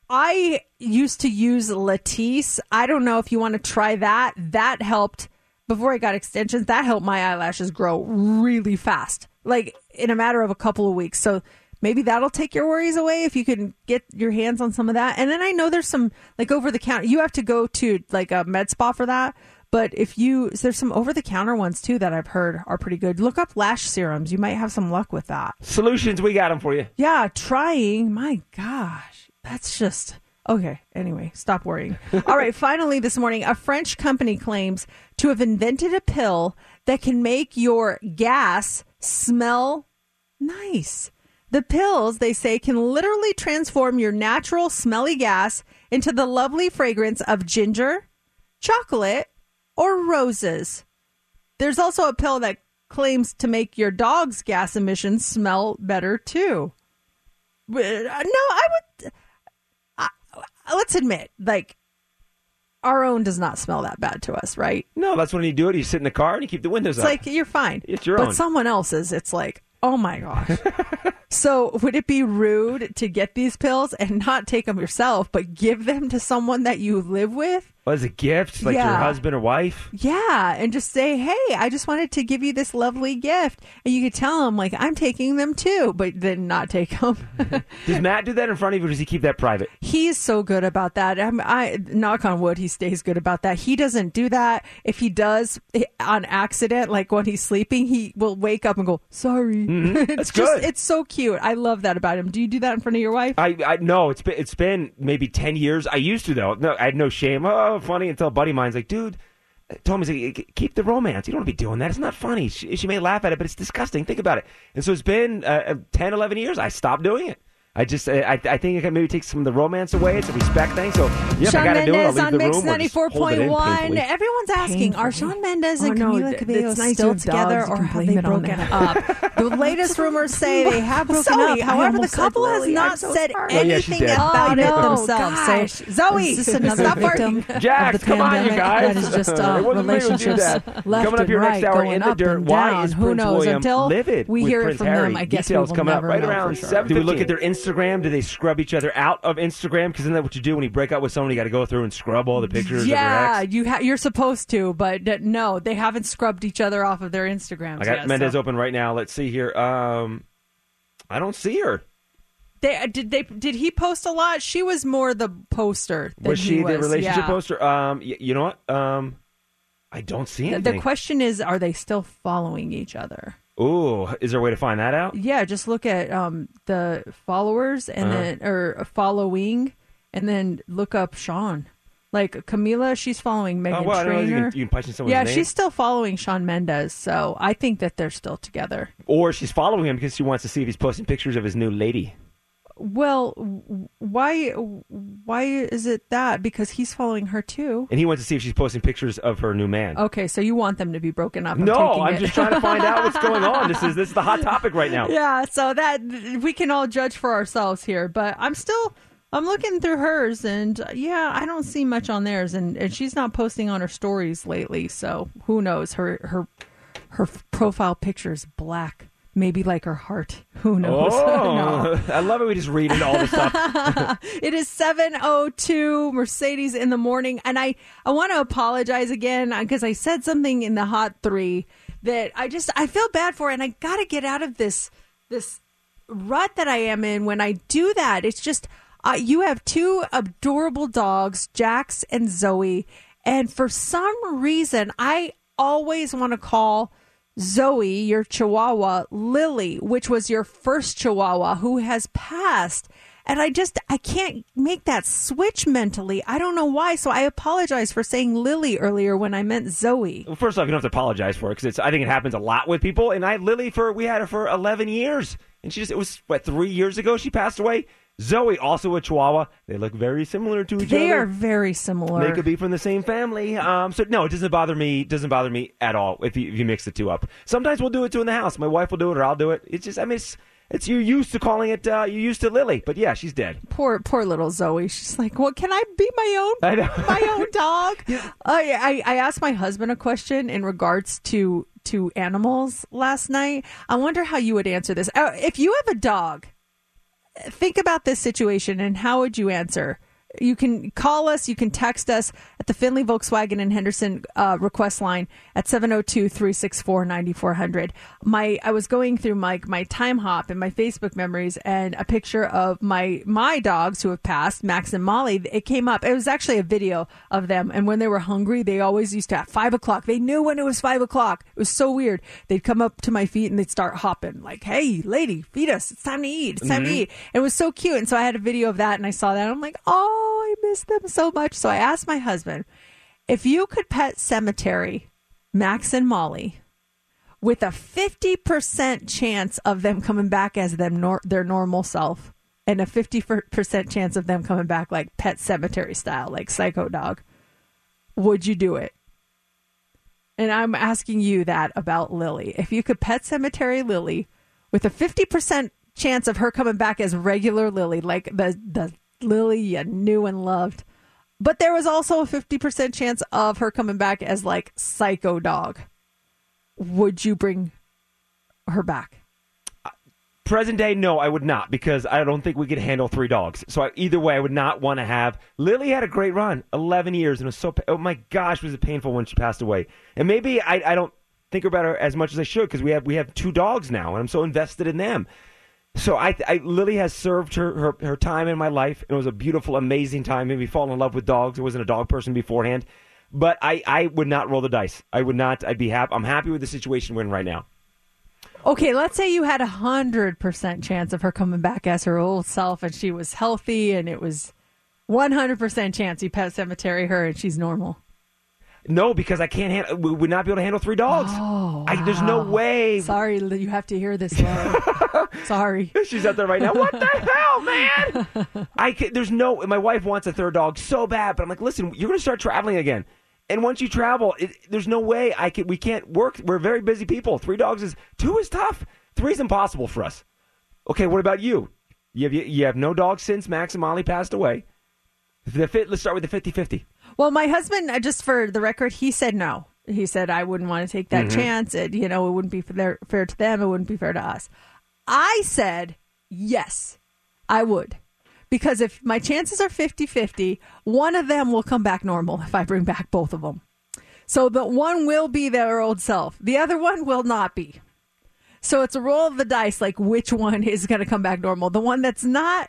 I used to use Latisse. I don't know if you want to try that. That helped, before I got extensions, that helped my eyelashes grow really fast, like in a matter of a couple of weeks. So maybe that'll take your worries away if you can get your hands on some of that. And then I know there's some like over the counter. You have to go to like a med spa for that. But if you, there's some over the counter ones too that I've heard are pretty good. Look up lash serums. You might have some luck with that. Solutions, we got them for you. Yeah, trying. My gosh, that's just. Okay, anyway, stop worrying. All right, finally this morning, a French company claims to have invented a pill that can make your gas smell nice. The pills, they say, can literally transform your natural smelly gas into the lovely fragrance of ginger, chocolate, or roses. There's also a pill that claims to make your dog's gas emissions smell better, too. No, I would... Let's admit, like, our own does not smell that bad to us, right? No, that's when you do it. You sit in the car and you keep the windows it's up. It's like, you're fine. It's your but own. But someone else's, it's like, oh my gosh. So would it be rude to get these pills and not take them yourself, but give them to someone that you live with? Well, as a gift, like yeah. your husband or wife? Yeah, and just say, hey, I just wanted to give you this lovely gift. And you could tell him, like, I'm taking them too, but then not take them. Does Matt do that in front of you, or does he keep that private? He's so good about that. I'm, I knock on wood, he stays good about that. He doesn't do that. If he does on accident, like when he's sleeping, he will wake up and go, sorry. Mm-hmm. it's That's just, good. It's so cute. I love that about him. Do you do that in front of your wife? I, I no, it's been it's been maybe ten years. I used to though. No, I had no shame. Oh, funny until a buddy of mine's like, dude, told me, he's like, keep the romance. You don't want to be doing that. It's not funny. She, she may laugh at it, but it's disgusting. Think about it. And so it's been uh, ten, eleven years. I stopped doing it. I just, I, I think I can maybe take some of the romance away. It's a respect thing. So, yeah, Shawn I got to do it. I'll Mendes leave on the Mix room. ninety-four point one. Everyone's asking, Painfully. are Shawn Mendes Oh, and no, Camila th- Cabello it's nice to still have together, dogs. You or can have blame they it on broken them. up? The latest rumors say they have broken Sorry, up. I However, the almost said couple has Lily. not I'm so said sorry. Oh, yeah, she anything did. about Oh, it no, themselves. gosh. So, Zoe, Is this another stop victim farting. Jax, of the come on, you pandemic guys. that is just It uh, wasn't me who did relationships that. left Coming up and here right, next hour going in the up dirt. and Why down. is Who Prince knows? William Until livid we with hear it Prince from Harry? them, I guess we Details will coming up never right know around for sure. seven fifteen. Do Do we look at their Instagram? Do they scrub each other out of Instagram? Because isn't that what you do when you break up with someone? You got to go through and scrub all the pictures Yeah, of your ex. you ha- you're supposed to, but uh, no, they haven't scrubbed each other off of their Instagrams I got yet. Mendez so. open right now. Let's see here. Um, I don't see her. They did they did he post a lot? She was more the poster. Than Was she he the was. relationship yeah. poster? Um, y- you know what? Um, I don't see The, anything. the question is, are they still following each other? Ooh, is there a way to find that out? Yeah, just look at um, the followers and Uh-huh. then or following, and then look up Sean. Like Camila, she's following Megan oh, well, I don't know. You Trainor. can, you can punch in someone's Yeah, name. she's still following Shawn Mendes, so I think that they're still together. Or she's following him because she wants to see if he's posting pictures of his new lady. Well, w- why why is it that? Because he's following her too. And he wants to see if she's posting pictures of her new man. Okay, so you want them to be broken up? I'm no, taking I'm it. just trying to find out what's going on. This is this is the hot topic right now. Yeah, so that we can all judge for ourselves here, but I'm still I'm looking through hers, and uh, yeah, I don't see much on theirs, and, and she's not posting on her stories lately, so who knows? Her her her profile picture is black, maybe like her heart. Who knows? Oh, No. I love it. We just read into all this stuff. It is seven oh two, Mercedes in the morning, and I, I want to apologize again because I said something in the Hot Three that I just I feel bad for, and I got to get out of this this rut that I am in when I do that. It's just uh, you have two adorable dogs, Jax and Zoe, and for some reason I always want to call Zoe, your Chihuahua, Lily, which was your first Chihuahua who has passed. And I just, I can't make that switch mentally. I don't know why. So I apologize for saying Lily earlier when I meant Zoe. Well, first off, you don't have to apologize for it because I think it happens a lot with people. And I, Lily, for we had her for eleven years, and she just it was what three years ago she passed away. Zoe, also a Chihuahua. They look very similar to each They other. are very similar. They could be from the same family. Um, so no, it doesn't bother me. Doesn't bother me at all if you, if you mix the two up. Sometimes we'll do it too in the house. My wife will do it, or I'll do it. It's just, I mean, it's, it's you're used to calling it. Uh, you're used to Lily, but yeah, she's dead. Poor, poor little Zoe. She's like, well, can I be my own, I know. my own dog? I, I, I asked my husband a question in regards to to animals last night. I wonder how you would answer this. Uh, if you have a dog, think about this situation and how would you answer? you can call us, you can text us at the Finley Volkswagen and Henderson uh, request line at seven oh two, three six four, nine four zero zero. My I was going through my my time hop and my Facebook memories, and a picture of my my dogs who have passed, Max and Molly. It came up. It was actually a video of them, and when they were hungry, they always used to at five o'clock. They knew when it was five o'clock. It was so weird. They'd come up to my feet and they'd start hopping like, "Hey, lady, feed us. It's time to eat. It's time mm-hmm. to eat." And it was so cute. And so I had a video of that, and I saw that. And I'm like, oh, I miss them so much. So I asked my husband, if you could pet cemetery Max and Molly with a fifty percent chance of them coming back as them nor- their normal self, and a fifty percent chance of them coming back like Pet Cemetery style, like Psycho Dog, would you do it? And I'm asking you that about Lily. If you could Pet Cemetery Lily with a fifty percent chance of her coming back as regular Lily, like the, the Lily you knew and loved, but there was also a fifty percent chance of her coming back as like Psycho Dog, would you bring her back? Present day, no, I would not, because I don't think we could handle three dogs. So I, either way, I would not want to have. Lily had a great run, eleven years, and it was so. Oh my gosh, was it painful when she passed away? And maybe I, I don't think about her as much as I should, because we have we have two dogs now, and I'm so invested in them. So I, I Lily has served her, her her time in my life, and it was a beautiful, amazing time. Made me fall in love with dogs. I wasn't a dog person beforehand, but I, I would not roll the dice. I would not. I'd be happy. I'm happy with the situation we're in right now. Okay, let's say you had a hundred percent chance of her coming back as her old self, and she was healthy, and it was one hundred percent chance you Pet Cemetery her and she's normal. No, because I can't handle. We would not be able to handle three dogs. Oh, I, there's no way. Sorry, you have to hear this. Sorry. She's out there right now. What the hell, man? I can, there's no. My wife wants a third dog so bad, but I'm like, listen, you're going to start traveling again. And once you travel, it, there's no way I can. We can't work. We're very busy people. Three dogs is two is tough. Three is impossible for us. Okay, what about you? You have you have no dogs since Max and Molly passed away. The fit, let's start with the fifty-fifty. Well, my husband, just for the record, he said no. He said I wouldn't want to take that mm-hmm. chance. It, you know, it wouldn't be fair, fair to them. It wouldn't be fair to us. I said yes, I would. Because if my chances are fifty-fifty, one of them will come back normal if I bring back both of them. So the one will be their old self. The other one will not be. So it's a roll of the dice, like which one is going to come back normal. The one that's not,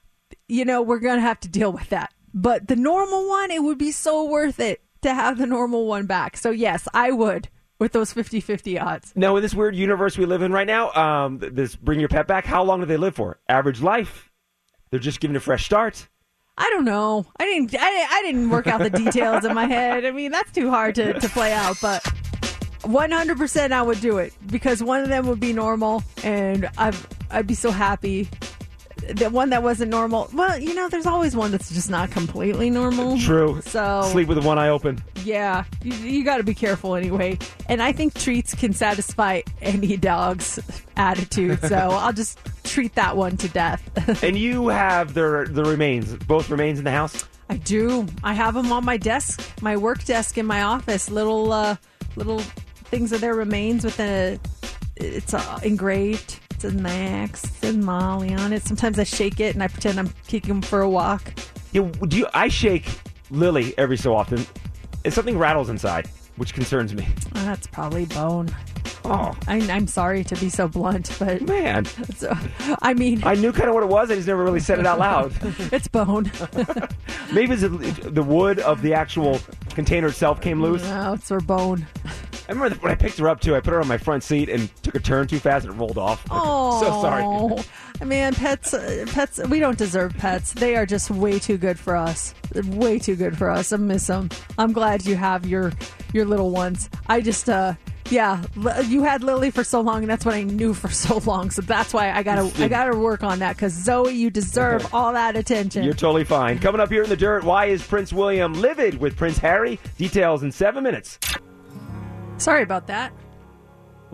you know, we're going to have to deal with that. But the normal one, it would be so worth it to have the normal one back. So yes, I would with those fifty-fifty odds. Now, in this weird universe we live in right now, um, this bring your pet back, how long do they live for? Average life? They're just giving a fresh start. I don't know. I didn't. I, I didn't work out the details in my head. I mean, that's too hard to, to play out. But one hundred percent, I would do it because one of them would be normal, and I'd I'd be so happy. The one that wasn't normal. Well, you know, there's always one that's just not completely normal. True. So sleep with one eye open. Yeah, you, you got to be careful anyway. And I think treats can satisfy any dog's attitude. So I'll just treat that one to death. And you have the the remains, both remains in the house? I do. I have them on my desk, my work desk in my office. Little uh, little things of their remains with a. It's uh, engraved. It says Max and Molly on it. Sometimes I shake it and I pretend I'm taking them for a walk. Yeah, do you, I shake Lily every so often, and something rattles inside, which concerns me. Oh, that's probably bone. Oh, I, I'm sorry to be so blunt, but man, so, I mean, I knew kind of what it was. I just never really said it out loud. It's bone. Maybe it's the wood of the actual container itself came loose. No, it's her bone. I remember when I picked her up too. I put her on my front seat and took a turn too fast and it rolled off. Oh, so sorry. Man, pets, uh, pets. We don't deserve pets. They are just way too good for us. They're way too good for us. I miss them. I'm glad you have your your little ones. I just, uh, yeah, you had Lily for so long, and that's what I knew for so long. So that's why I gotta I gotta work on that. Because Zoe, you deserve all that attention. You're totally fine. Coming up here in the dirt, why is Prince William livid with Prince Harry? Details in seven minutes. Sorry about that. What?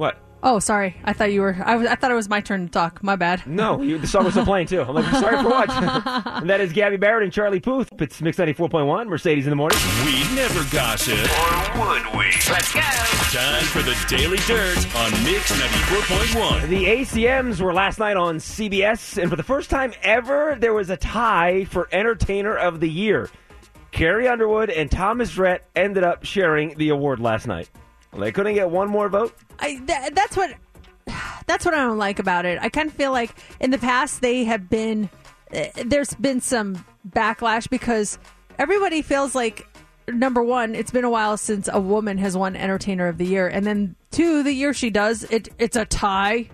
Oh, sorry. I thought you were. I, was, I thought it was my turn to talk. My bad. No, you, the song was still playing too. I'm like, sorry for what? And that is Gabby Barrett and Charlie Puth. It's Mix ninety-four point one, Mercedes in the morning. We never gossip. Or would we? Let's go. Time for the Daily Dirt on Mix ninety-four point one. The A C Ms were last night on C B S, and for the first time ever, there was a tie for Entertainer of the Year. Carrie Underwood and Thomas Rhett ended up sharing the award last night. Well, they couldn't get one more vote. I, th- that's what that's what I don't like about it. I kind of feel like in the past they have been uh, there's been some backlash because everybody feels like, number one, it's been a while since a woman has won Entertainer of the Year, and then two, the year she does, it it's a tie.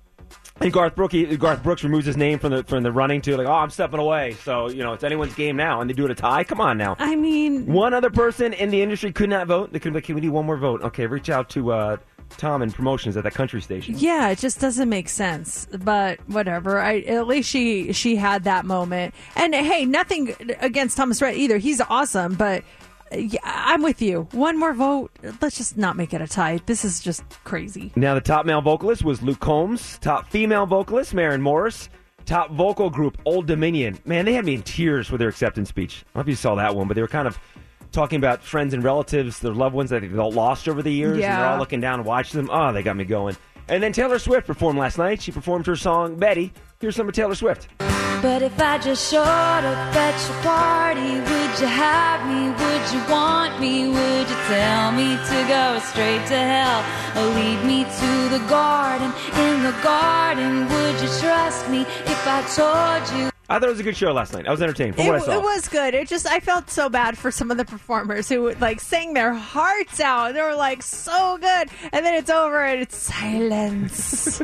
And Garth Brooks, Garth Brooks removes his name from the from the running too. Like, oh, I'm stepping away. So, you know, it's anyone's game now. And they do it a tie? Come on now. I mean... One other person in the industry could not vote. They could be like, okay, we need one more vote. Okay, reach out to uh, Tom in promotions at that country station. Yeah, it just doesn't make sense. But whatever. I, at least she, she had that moment. And hey, nothing against Thomas Rhett either. He's awesome, but... Yeah, I'm with you. One more vote. Let's just not make it a tie. This is just crazy. Now, the top male vocalist was Luke Combs. Top female vocalist, Maren Morris. Top vocal group, Old Dominion. Man, they had me in tears with their acceptance speech. I don't know if you saw that one, but they were kind of talking about friends and relatives, their loved ones that they've all lost over the years. Yeah. And they're all looking down and watching them. Oh, they got me going. And then Taylor Swift performed last night. She performed her song, Betty. Here's some of Taylor Swift. But if I just showed up at your party, would you have me? Would you want me? Would you tell me to go straight to hell? Or lead me to the garden? In the garden, would you trust me if I told you? I thought it was a good show last night. I was entertained from It, what I saw. it was good. It just I felt so bad for some of the performers who like sang their hearts out. They were like so good, and then it's over and it's silence,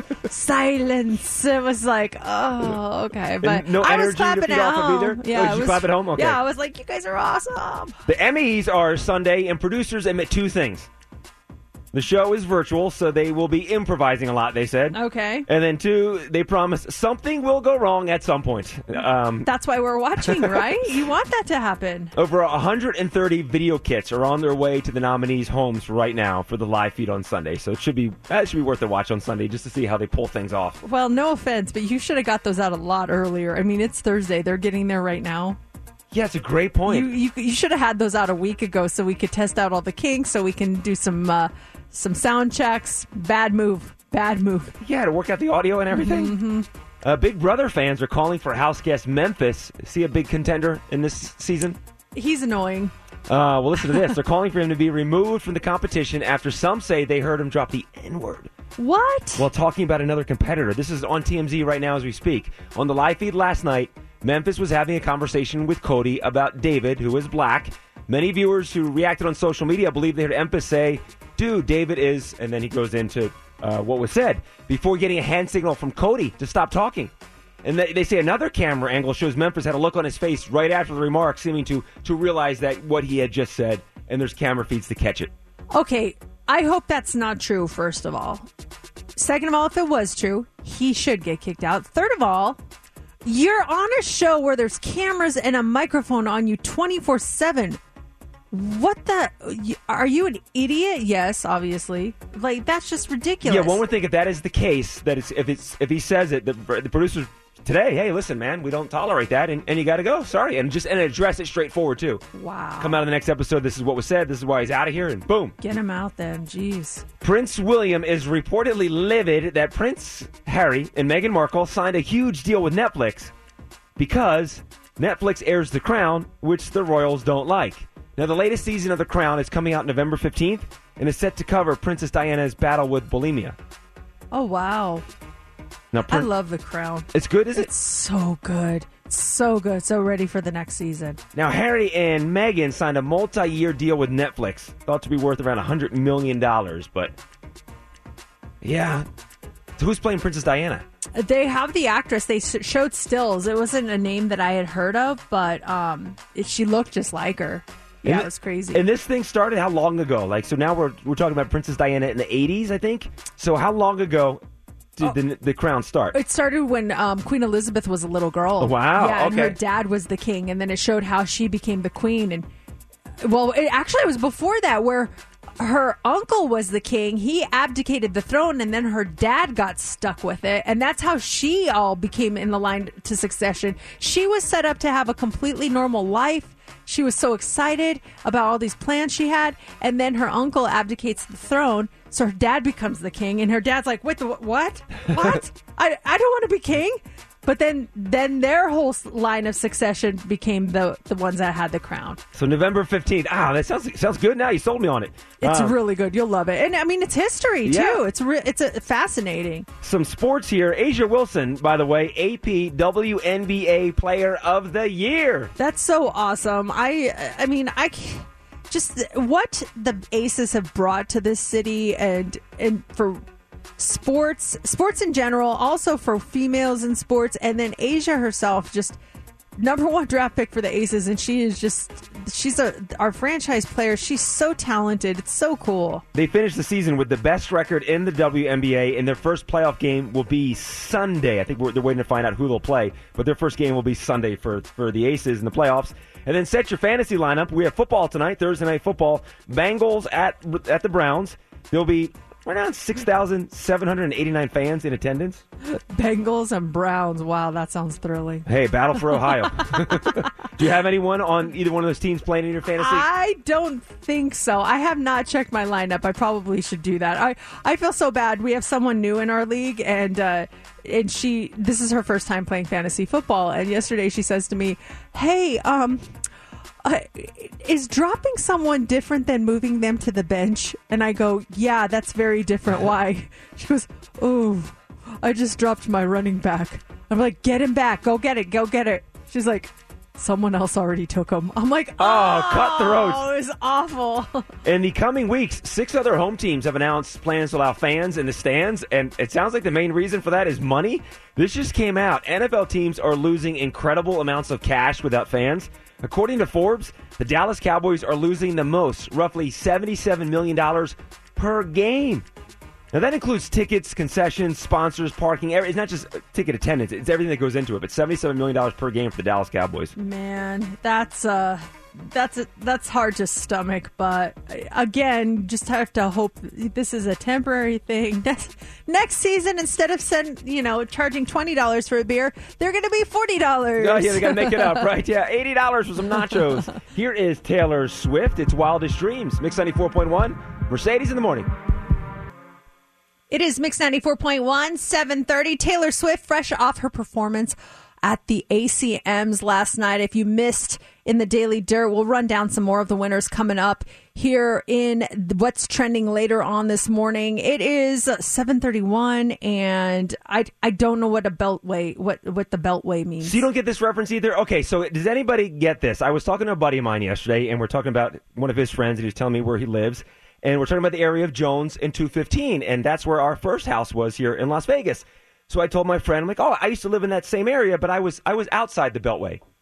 silence. It was like, oh, okay, but no I was energy to clapping feed at off of home. either? Yeah, Oh, did it you was- clap at home? Okay. Yeah, I was like, you guys are awesome. The Emmys are Sunday, and producers admit two things. The show is virtual, so they will be improvising a lot, they said. Okay. And then two, they promise something will go wrong at some point. Um, That's why we're watching, right? You want that to happen. over one hundred thirty video kits are on their way to the nominees' homes right now for the live feed on Sunday. So it should be that should be worth a watch on Sunday just to see how they pull things off. Well, no offense, but you should have got those out a lot earlier. I mean, it's Thursday. They're getting there right now. Yeah, it's a great point. You you, you should have had those out a week ago so we could test out all the kinks, so we can do some uh, some sound checks. Bad move. Bad move. Yeah, to work out the audio and everything. Mm-hmm. Uh, Big Brother fans are calling for house guest Memphis. Is he a big contender in this season? He's annoying. Uh, well, listen to this. They're calling for him to be removed from the competition after some say they heard him drop the N-word What? while talking about another competitor. This is on T M Z right now as we speak. On the live feed last night, Memphis was having a conversation with Cody about David, who is black. Many viewers who reacted on social media believe they heard Memphis say, dude, David is, and then he goes into uh, what was said, before getting a hand signal from Cody to stop talking. And they, they say another camera angle shows Memphis had a look on his face right after the remark, seeming to, to realize that what he had just said, and there's camera feeds to catch it. Okay, I hope that's not true, first of all. Second of all, if it was true, he should get kicked out. Third of all, you're on a show where there's cameras and a microphone on you twenty-four seven. What the? Are you an idiot? Yes, obviously. Like, that's just ridiculous. Yeah, one would think if that is the case, that it's if it's if he says it, the, the producers today, hey, listen, man, we don't tolerate that, and, and you got to go. Sorry, and just and address it straightforward too. Wow. Come out of the next episode. This is what was said. This is why he's out of here, and boom. Get him out then. Jeez. Prince William is reportedly livid that Prince Harry and Meghan Markle signed a huge deal with Netflix because Netflix airs The Crown, which the royals don't like. Now, the latest season of The Crown is coming out November fifteenth and is set to cover Princess Diana's battle with bulimia. Oh, wow. Now, I Prin- love The Crown. It's good, is it? It's so good. It's so good. So ready for the next season. Now, Harry and Meghan signed a multi-year deal with Netflix, thought to be worth around one hundred million dollars, but yeah. So who's playing Princess Diana? They have the actress. They s- showed stills. It wasn't a name that I had heard of, but um, it, she looked just like her. Yeah, And it was crazy. And this thing started how long ago? Like, so now we're we're talking about Princess Diana in the eighties, I think. So how long ago did Oh. the the crown start? It started when um, Queen Elizabeth was a little girl. Oh, wow, Yeah, and her okay. dad was the king, and then it showed how she became the queen. And well, it actually it was before that, where her uncle was the king. He abdicated the throne, and then her dad got stuck with it. And that's how she all became in the line to succession. She was set up to have a completely normal life. She was so excited about all these plans she had. And then her uncle abdicates the throne. So her dad becomes the king. And her dad's like, wait, the, what? What? I, I don't want to be king. But then then their whole line of succession became the the ones that had the crown. So November fifteenth. Ah, that sounds sounds good now. You sold me on it. It's uh, really good. You'll love it. And I mean, it's history, too. Yeah. It's re- it's a, fascinating. Some sports here. Asia Wilson, by the way, A P W N B A Player of the Year. That's so awesome. I I mean, I just what the Aces have brought to this city and and for sports, sports in general, also for females in sports, and then Asia herself, just number one draft pick for the Aces, and she is just, she's a our franchise player. She's so talented. It's so cool. They finished the season with the best record in the W N B A, and their first playoff game will be Sunday. I think we're, they're waiting to find out who they'll play, but their first game will be Sunday for, for the Aces in the playoffs. And then set your fantasy lineup. We have football tonight, Thursday Night Football. Bengals at at the Browns. There'll be around six thousand seven hundred eighty-nine fans in attendance. Bengals and Browns. Wow, that sounds thrilling. Hey, battle for Ohio. Do you have anyone on either one of those teams playing in your fantasy? I don't think so. I have not checked my lineup. I probably should do that. I, I feel so bad. We have someone new in our league, and uh, and she this is her first time playing fantasy football. And yesterday she says to me, "Hey, um." Uh, is dropping someone different than moving them to the bench?" And I go, "Yeah, that's very different." Why? She goes, "Oh, I just dropped my running back." I'm like, "Get him back. Go get it. Go get it." She's like, "Someone else already took him." I'm like, "Oh, oh cutthroats." Oh, it was awful. In the coming weeks, six other home teams have announced plans to allow fans in the stands, and it sounds like the main reason for that is money. This just came out. N F L teams are losing incredible amounts of cash without fans. According to Forbes, the Dallas Cowboys are losing the most, roughly seventy-seven million dollars per game. Now, that includes tickets, concessions, sponsors, parking. It's not just ticket attendance. It's everything that goes into it. But seventy-seven million dollars per game for the Dallas Cowboys. Man, that's uh, that's a, that's hard to stomach. But again, just have to hope this is a temporary thing. Next, next season, instead of send, you know charging twenty dollars for a beer, they're going to be forty dollars. Oh, yeah, they got to make it up, right? Yeah, eighty dollars for some nachos. Here is Taylor Swift. It's Wildest Dreams. Mix ninety-four point one. Mercedes in the morning. It is Mix ninety-four point one, seven thirty. Taylor Swift, fresh off her performance at the A C Ms last night. If you missed in the Daily Dirt, we'll run down some more of the winners coming up here in what's trending later on this morning. It is seven thirty-one, and I I don't know what a beltway what what the beltway means. So you don't get this reference either? Okay, so does anybody get this? I was talking to a buddy of mine yesterday, and we're talking about one of his friends, and he was telling me where he lives. And we're talking about the area of Jones and two fifteen, and that's where our first house was here in Las Vegas. So I told my friend, I'm like, oh, I used to live in that same area, but I was I was outside the Beltway. And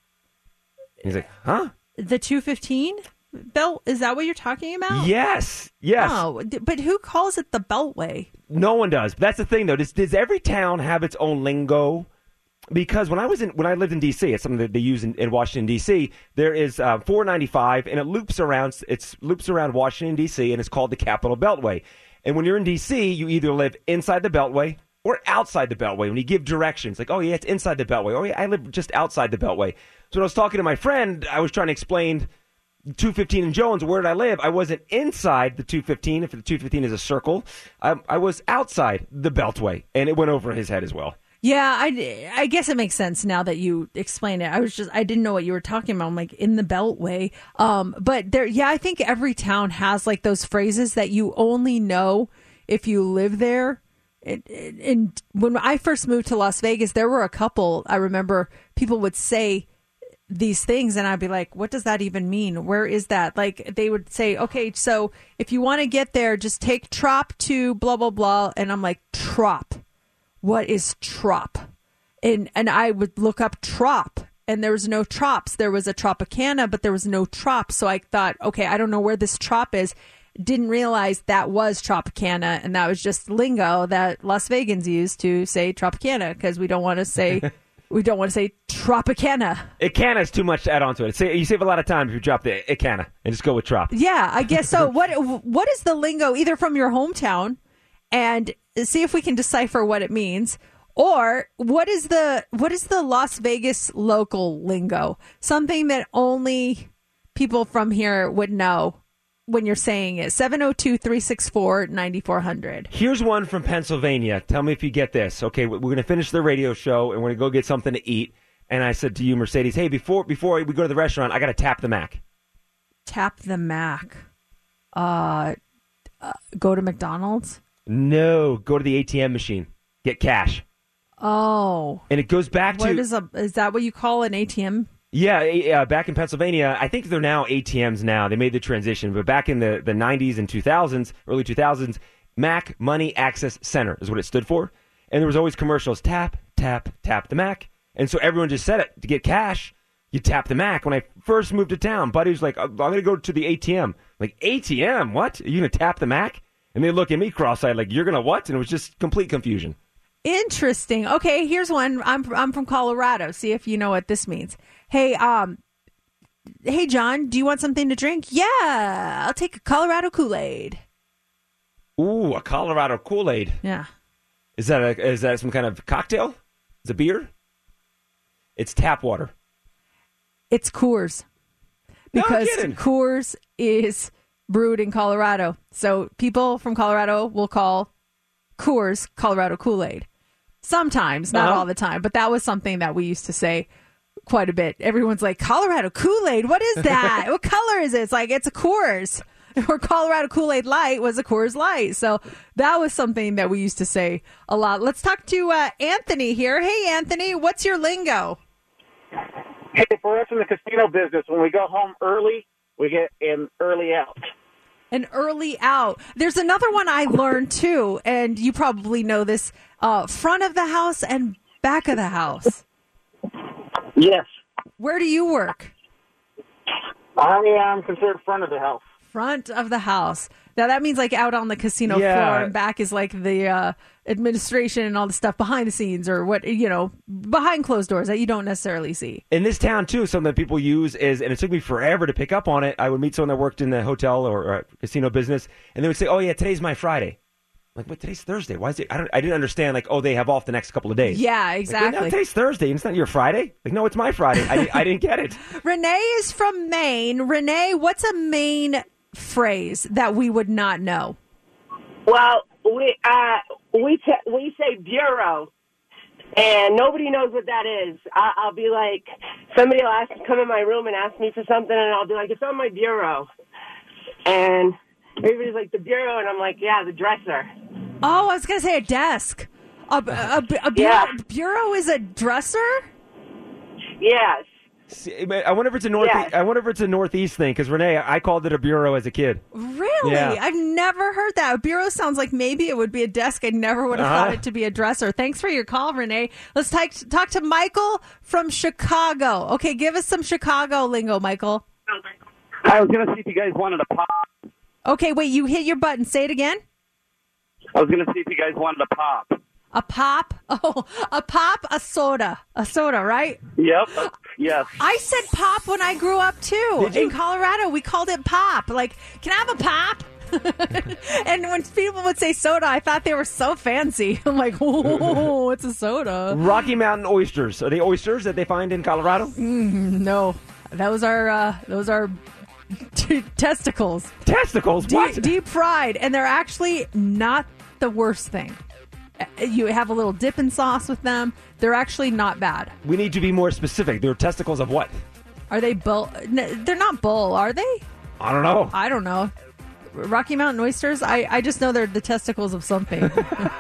he's like, huh? The two fifteen belt? Is that what you're talking about? Yes, yes. Oh, but who calls it the Beltway? No one does. That's the thing, though. Does, does every town have its own lingo? Because when I was in, when I lived in D C, it's something that they use in, in Washington D C. There is uh, four ninety-five, and it loops around. It's loops around Washington D C, and it's called the Capital Beltway. And when you're in D C, you either live inside the Beltway or outside the Beltway. When you give directions, like, oh yeah, it's inside the Beltway. Oh yeah, I live just outside the Beltway. So when I was talking to my friend, I was trying to explain two fifteen in Jones. Where did I live? I wasn't inside the two fifteen. If the two fifteen is a circle, I, I was outside the Beltway, and it went over his head as well. Yeah, I, I guess it makes sense now that you explain it. I was just, I didn't know what you were talking about. I'm like, in the Beltway. Um, but there, yeah, I think every town has like those phrases that you only know if you live there. And, and when I first moved to Las Vegas, there were a couple, I remember people would say these things and I'd be like, what does that even mean? Where is that? Like they would say, okay, so if you want to get there, just take Trop to blah, blah, blah. And I'm like, Trop. What is Trop? And and I would look up Trop, and there was no Trops. There was a Tropicana, but there was no Trop. So I thought, okay, I don't know where this Trop is. Didn't realize that was Tropicana, and that was just lingo that Las Vegans use to say Tropicana because we don't want to say We don't want to say Tropicana. Icana is too much to add on to it. You save a lot of time if you drop the Icana and just go with Trop. Yeah, I guess so. What What is the lingo, either from your hometown, and see if we can decipher what it means, or what is the what is the Las Vegas local lingo? Something that only people from here would know when you're saying it. seven oh two, three six four, nine four zero zero. Here's one from Pennsylvania. Tell me if you get this. Okay, we're going to finish the radio show, and we're going to go get something to eat. And I said to you, Mercedes, hey, before before we go to the restaurant, I got to tap the Mac. Tap the Mac. Uh, uh, go to McDonald's? No, go to the A T M machine. Get cash. Oh. And it goes back what to... Is, a, is that what you call an A T M? Yeah, uh, back in Pennsylvania, I think they're now A T Ms now. They made the transition. But back in the, the nineties and two thousands, early two thousands, Mac Money Access Center is what it stood for. And there was always commercials, tap, tap, tap the Mac. And so everyone just said it. To get cash, you tap the Mac. When I first moved to town, Buddy was like, I'm going to go to the A T M. I'm like, A T M? What? Are you going to tap the Mac? And they look at me cross-eyed like, you're going to what? And it was just complete confusion. Interesting. Okay, here's one. I'm I'm from Colorado. See if you know what this means. Hey, um, hey, John, do you want something to drink? Yeah, I'll take a Colorado Kool-Aid. Ooh, a Colorado Kool-Aid. Yeah. Is that a, is that some kind of cocktail? Is it beer? It's tap water. It's Coors. Because no Coors is brewed in Colorado. So people from Colorado will call Coors Colorado Kool-Aid. Sometimes, not uh-huh. all the time, but that was something that we used to say quite a bit. Everyone's like, Colorado Kool-Aid, what is that? What color is it? It's like, it's a Coors. Or Colorado Kool-Aid Light was a Coors Light. So that was something that we used to say a lot. Let's talk to uh, Anthony here. Hey, Anthony, what's your lingo? Hey, for us in the casino business, when we go home early, we get an early out. An early out. There's another one I learned too, and you probably know this, uh, front of the house and back of the house. Yes. Where do you work? I am considered front of the house. Front of the house. Now that means like out on the casino yeah. floor, and back is like the uh, administration and all the stuff behind the scenes, or what, you know, behind closed doors that you don't necessarily see. In this town too, something that people use is, and it took me forever to pick up on it. I would meet someone that worked in the hotel or, or casino business, and they would say, "Oh yeah, today's my Friday." I'm like, "What? Today's Thursday? Why is it?" I don't. I didn't understand. Like, oh, they have off the next couple of days. Yeah, exactly. Like, no, today's Thursday, and it's not your Friday. Like, no, it's my Friday. I, I didn't get it. Renee is from Maine. Renee, what's a Maine phrase that we would not know? Well, we uh, we t- we say bureau, and nobody knows what that is. I- I'll be like, somebody will ask, come in my room and ask me for something, and I'll be like, it's on my bureau, and everybody's like, the bureau, and I'm like, yeah, the dresser. Oh, I was gonna say a desk. A, a, a, a bureau, Yeah. bureau is a dresser? Yes. See, I wonder if it's a north. Yes. I wonder if it's a northeast thing because Renee, I called it a bureau as a kid. Really? Yeah. I've never heard that. A bureau sounds like maybe it would be a desk. I never would have Uh-huh. thought it to be a dresser. Thanks for your call, Renee. Let's talk, talk to Michael from Chicago. Okay, give us some Chicago lingo, Michael. I was going to see if you guys wanted a pop. Okay, wait, you hit your button. Say it again. I was going to see if you guys wanted a pop. A pop? Oh, a pop, a soda. A soda, right? Yep. Yes. I said pop when I grew up, too. In Colorado, we called it pop. Like, can I have a pop? And when people would say soda, I thought they were so fancy. I'm like, oh, it's a soda. Rocky Mountain oysters. Are they oysters that they find in Colorado? Mm, no. Those are, uh, those are t- testicles. Testicles? Deep, What? deep fried. And they're actually not the worst thing. You have a little dipping sauce with them. They're actually not bad. We need to be more specific. They're testicles of what? Are they bull? n- They're not bull, are they? I don't know. I don't know. Rocky Mountain oysters? I, I just know they're the testicles of something.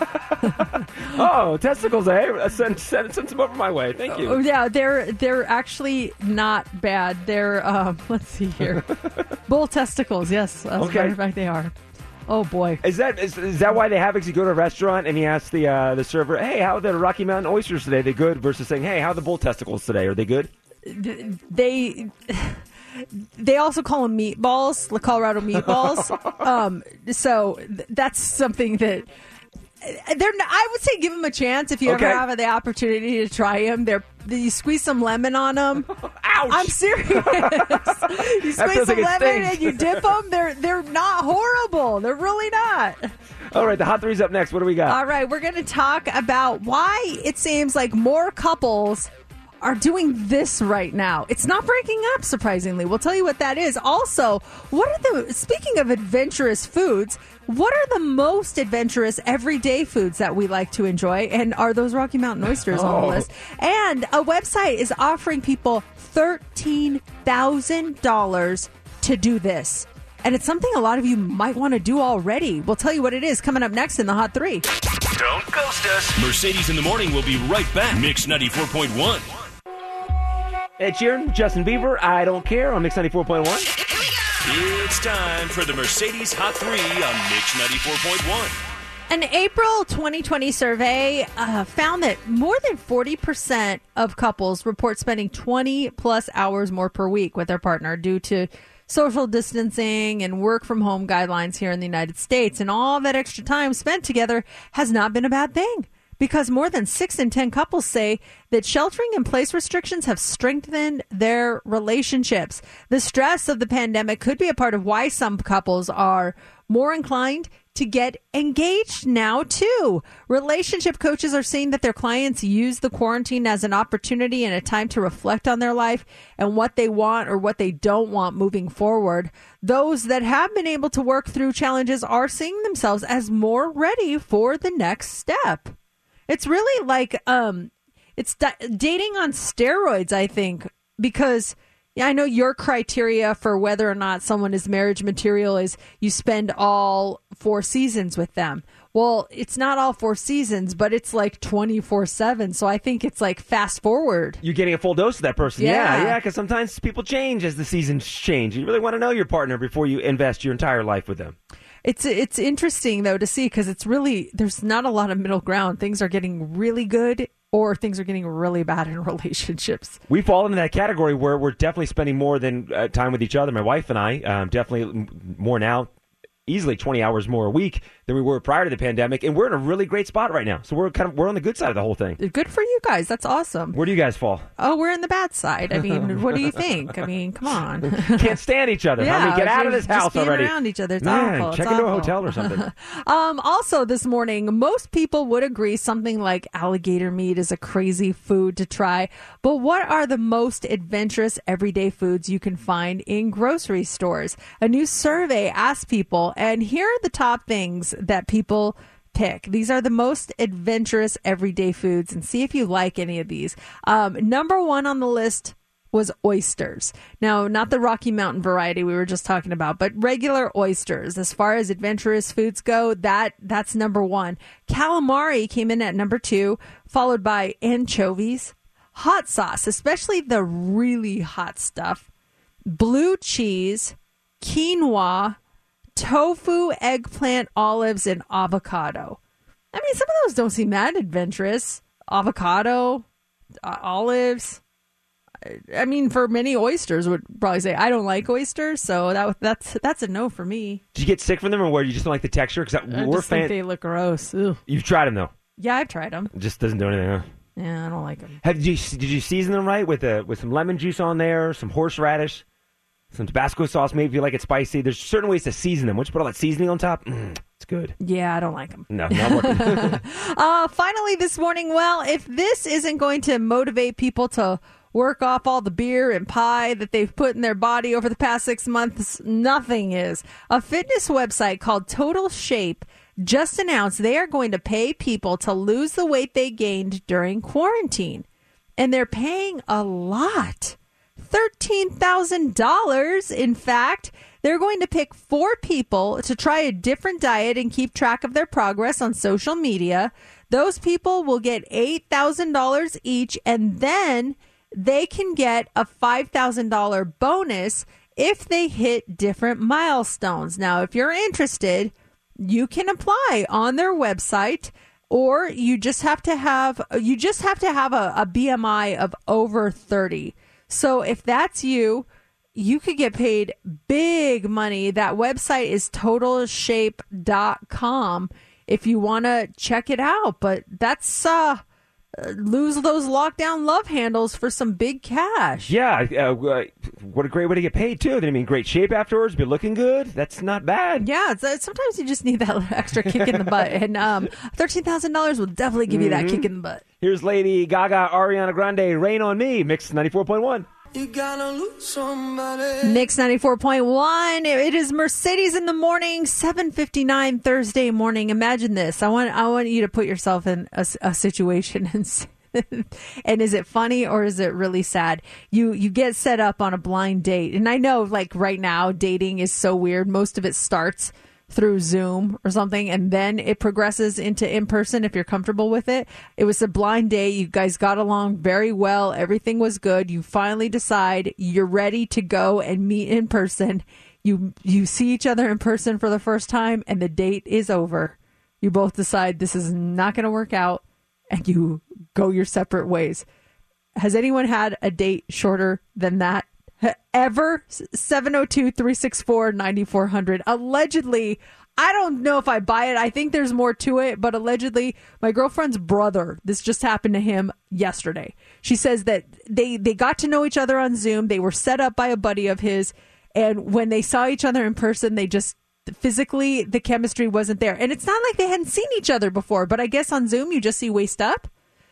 Oh, testicles, eh? Send, send, send some over my way. Thank you. Oh, yeah, they're they're actually not bad. They're, um, let's see here. Bull testicles, yes. As a Okay. matter of fact, they are. Oh, boy. Is that is, is that why they have it? 'Cause you go to a restaurant and you ask the uh, the server, hey, how are the Rocky Mountain oysters today? Are they good? Versus saying, hey, how are the bull testicles today? Are they good? They... They also call them meatballs, the Colorado meatballs. um, so th- that's something that they're. Not, I would say give them a chance if you Okay. ever have the opportunity to try them. They're you squeeze some lemon on them. Ouch! I'm serious. You squeeze some like lemon and you dip them. They're they're not horrible. They're really not. All right, the hot three's up next. What do we got? All right, we're going to talk about why it seems like more couples are doing this right now. It's not breaking up, surprisingly. We'll tell you what that is. Also, what are the, speaking of adventurous foods, what are the most adventurous everyday foods that we like to enjoy? And are those Rocky Mountain oysters on the Oh. list? And a website is offering people thirteen thousand dollars to do this. And it's something a lot of you might want to do already. We'll tell you what it is coming up next in the Hot Three. Don't ghost us. Mercedes in the Morning will be right back. Mix ninety-four point one. Ed Sheeran, Justin Bieber, I Don't Care on Mix ninety-four point one. It's time for the Mercedes Hot three on Mix ninety-four point one. An April twenty twenty survey uh, found that more than forty percent of couples report spending twenty plus hours more per week with their partner due to social distancing and work from home guidelines here in the United States. And all that extra time spent together has not been a bad thing, because more than six in ten couples say that sheltering in place restrictions have strengthened their relationships. The stress of the pandemic could be a part of why some couples are more inclined to get engaged now, too. Relationship coaches are saying that their clients use the quarantine as an opportunity and a time to reflect on their life and what they want or what they don't want moving forward. Those that have been able to work through challenges are seeing themselves as more ready for the next step. It's really like um, it's di- dating on steroids, I think, because yeah, I know your criteria for whether or not someone is marriage material is you spend all four seasons with them. Well, it's not all four seasons, but it's like twenty-four seven. So I think it's like fast forward. You're getting a full dose of that person. Yeah. Yeah, yeah, because sometimes people change as the seasons change. You really want to know your partner before you invest your entire life with them. It's it's interesting, though, to see, because it's really, there's not a lot of middle ground. Things are getting really good or things are getting really bad in relationships. We fall into that category where we're definitely spending more than uh, time with each other. My wife and I, um, definitely more now, easily twenty hours more a week than we were prior to the pandemic. And we're in a really great spot right now. So we're kind of, we're on the good side of the whole thing. Good for you guys. That's awesome. Where do you guys fall? Oh, we're in the bad side. I mean, what do you think? I mean, come on. Can't stand each other. Yeah, I mean, get out of this just house being already. around each other. It's Man, awful. It's check into a awful. hotel or something. um, also, this morning, most people would agree something like alligator meat is a crazy food to try. But what are the most adventurous everyday foods you can find in grocery stores? A new survey asked people, and here are the top things that people pick. These are the most adventurous everyday foods, and see if you like any of these. Um, number one on the list was oysters. Now, not the Rocky Mountain variety we were just talking about, but regular oysters. As far as adventurous foods go, that that's number one. Calamari came in at number two, followed by anchovies, hot sauce, especially the really hot stuff, blue cheese, quinoa, tofu, eggplant, olives, and avocado. I mean, some of those don't seem that adventurous. Avocado, uh, olives. I mean, for many, oysters would probably say, I don't like oysters, so that that's that's a no for me. Did you get sick from them, or where you just don't like the texture? Because I we're just fan- think they look gross. Ugh. You've tried them though. Yeah, I've tried them. It just doesn't do anything. Huh? Yeah, I don't like them. Have did you did you season them right with a with some lemon juice on there, some horseradish, some Tabasco sauce? Maybe if you like it spicy. There's certain ways to season them. Once you put all that seasoning on top, mm, it's good. Yeah, I don't like them. No, not working. uh, finally, this morning, well, if this isn't going to motivate people to work off all the beer and pie that they've put in their body over the past six months, nothing is. A fitness website called Total Shape just announced they are going to pay people to lose the weight they gained during quarantine. And they're paying a lot. thirteen thousand dollars, in fact. They're going to pick four people to try a different diet and keep track of their progress on social media. Those people will get eight thousand dollars each, and then they can get a five thousand dollars bonus if they hit different milestones. Now, if you're interested, you can apply on their website, or you just have to have you just have to have a, a B M I of over thirty. So if that's you, you could get paid big money. That website is total shape dot com if you want to check it out. But that's uh lose those lockdown love handles for some big cash. Yeah, uh, uh, what a great way to get paid, too. Then, I mean, great shape afterwards, be looking good. That's not bad. Yeah, it's, uh, sometimes you just need that extra kick in the butt. And um, thirteen thousand dollars will definitely give you that Mm-hmm. kick in the butt. Here's Lady Gaga, Ariana Grande, Rain on Me, Mix ninety-four point one. You gotta lose somebody. Mix ninety-four point one. It is Mercedes in the morning, seven fifty-nine Thursday morning. Imagine this. I want I want you to put yourself in a, a situation and and is it funny or is it really sad? You you get set up on a blind date. And I know like right now dating is so weird. Most of it starts through Zoom or something, and then it progresses into in person if you're comfortable with it. It was a blind date. You guys got along very well. Everything was good. You finally decide you're ready to go and meet in person. You you see each other in person for the first time, and the date is over. You both decide this is not going to work out, and you go your separate ways. Has anyone had a date shorter than that? Ever? seven oh two, three six four, nine four hundred. Allegedly, I don't know if I buy it. I think there's more to it, but allegedly, my girlfriend's brother, this just happened to him yesterday. She says that they, they got to know each other on Zoom. They were set up by a buddy of his, and when they saw each other in person, they just physically, the chemistry wasn't there. And it's not like they hadn't seen each other before, but I guess on Zoom, you just see waist up.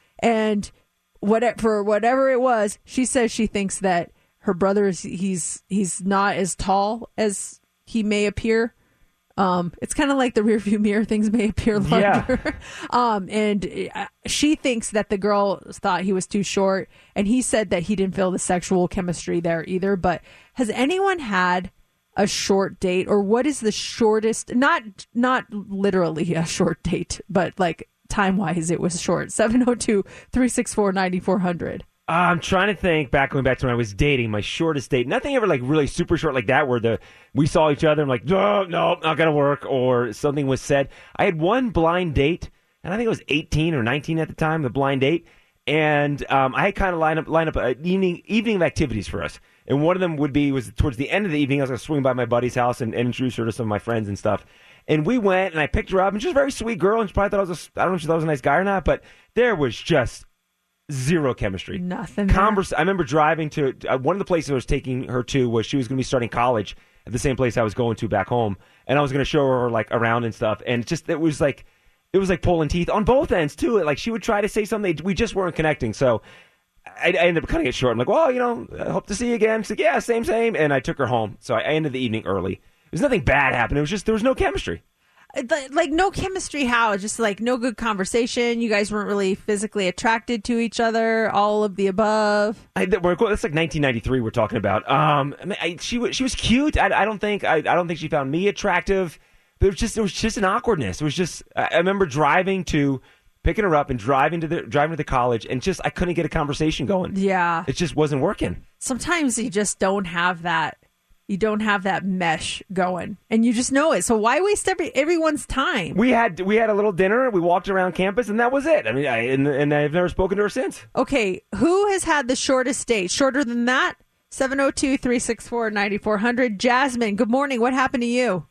And whatever, for whatever it was, she says she thinks that her brother is he's he's not as tall as he may appear. Um, it's kind of like the rearview mirror; things may appear larger. Yeah. um, and she thinks that the girl thought he was too short, and he said that he didn't feel the sexual chemistry there either. But has anyone had a short date, or what is the shortest? Not not literally a short date, but like time wise, it was short. seven oh two, three six four, nine four hundred. Uh, I'm trying to think back, going back to when I was dating, my shortest date. Nothing ever like really super short like that where the we saw each other and like, no, no, not going to work, or something was said. I had one blind date, and I think it was eighteen or nineteen at the time, the blind date. And um, I had kind of lined up, line up an evening, evening of activities for us. And one of them would be, was towards the end of the evening, I was going to swing by my buddy's house and, and introduce her to some of my friends and stuff. And we went, and I picked her up, and she was a very sweet girl, and she probably thought I was a, I don't know if she thought I was a nice guy or not, but there was just zero chemistry. Nothing. Converse. I remember driving to uh, one of the places I was taking her to was she was going to be starting college at the same place I was going to back home, and I was going to show her like around and stuff. And just it was like it was like pulling teeth on both ends too. Like she would try to say something, we just weren't connecting. So I, I ended up cutting it short. I'm like, well, you know, I hope to see you again. She's like, yeah, same, same. And I took her home. So I, I ended the evening early. There's nothing bad happened. It was just there was no chemistry. Like no chemistry, how? Just like no good conversation. You guys weren't really physically attracted to each other. All of the above. I, that's like nineteen ninety-three. We're talking about. Um, I mean, I, she was she was cute. I, I don't think I, I don't think she found me attractive. But it was just it was just an awkwardness. It was just I, I remember driving to picking her up and driving to the driving to the college, and just I couldn't get a conversation going. Yeah, it just wasn't working. Sometimes you just don't have that. You don't have that mesh going, and you just know it. So why waste every everyone's time? We had we had a little dinner. We walked around campus, and that was it. I mean, I, and, and I've never spoken to her since. Okay, who has had the shortest date? Shorter than that? seven oh two, three six four, nine four hundred. Jasmine, good morning. What happened to you?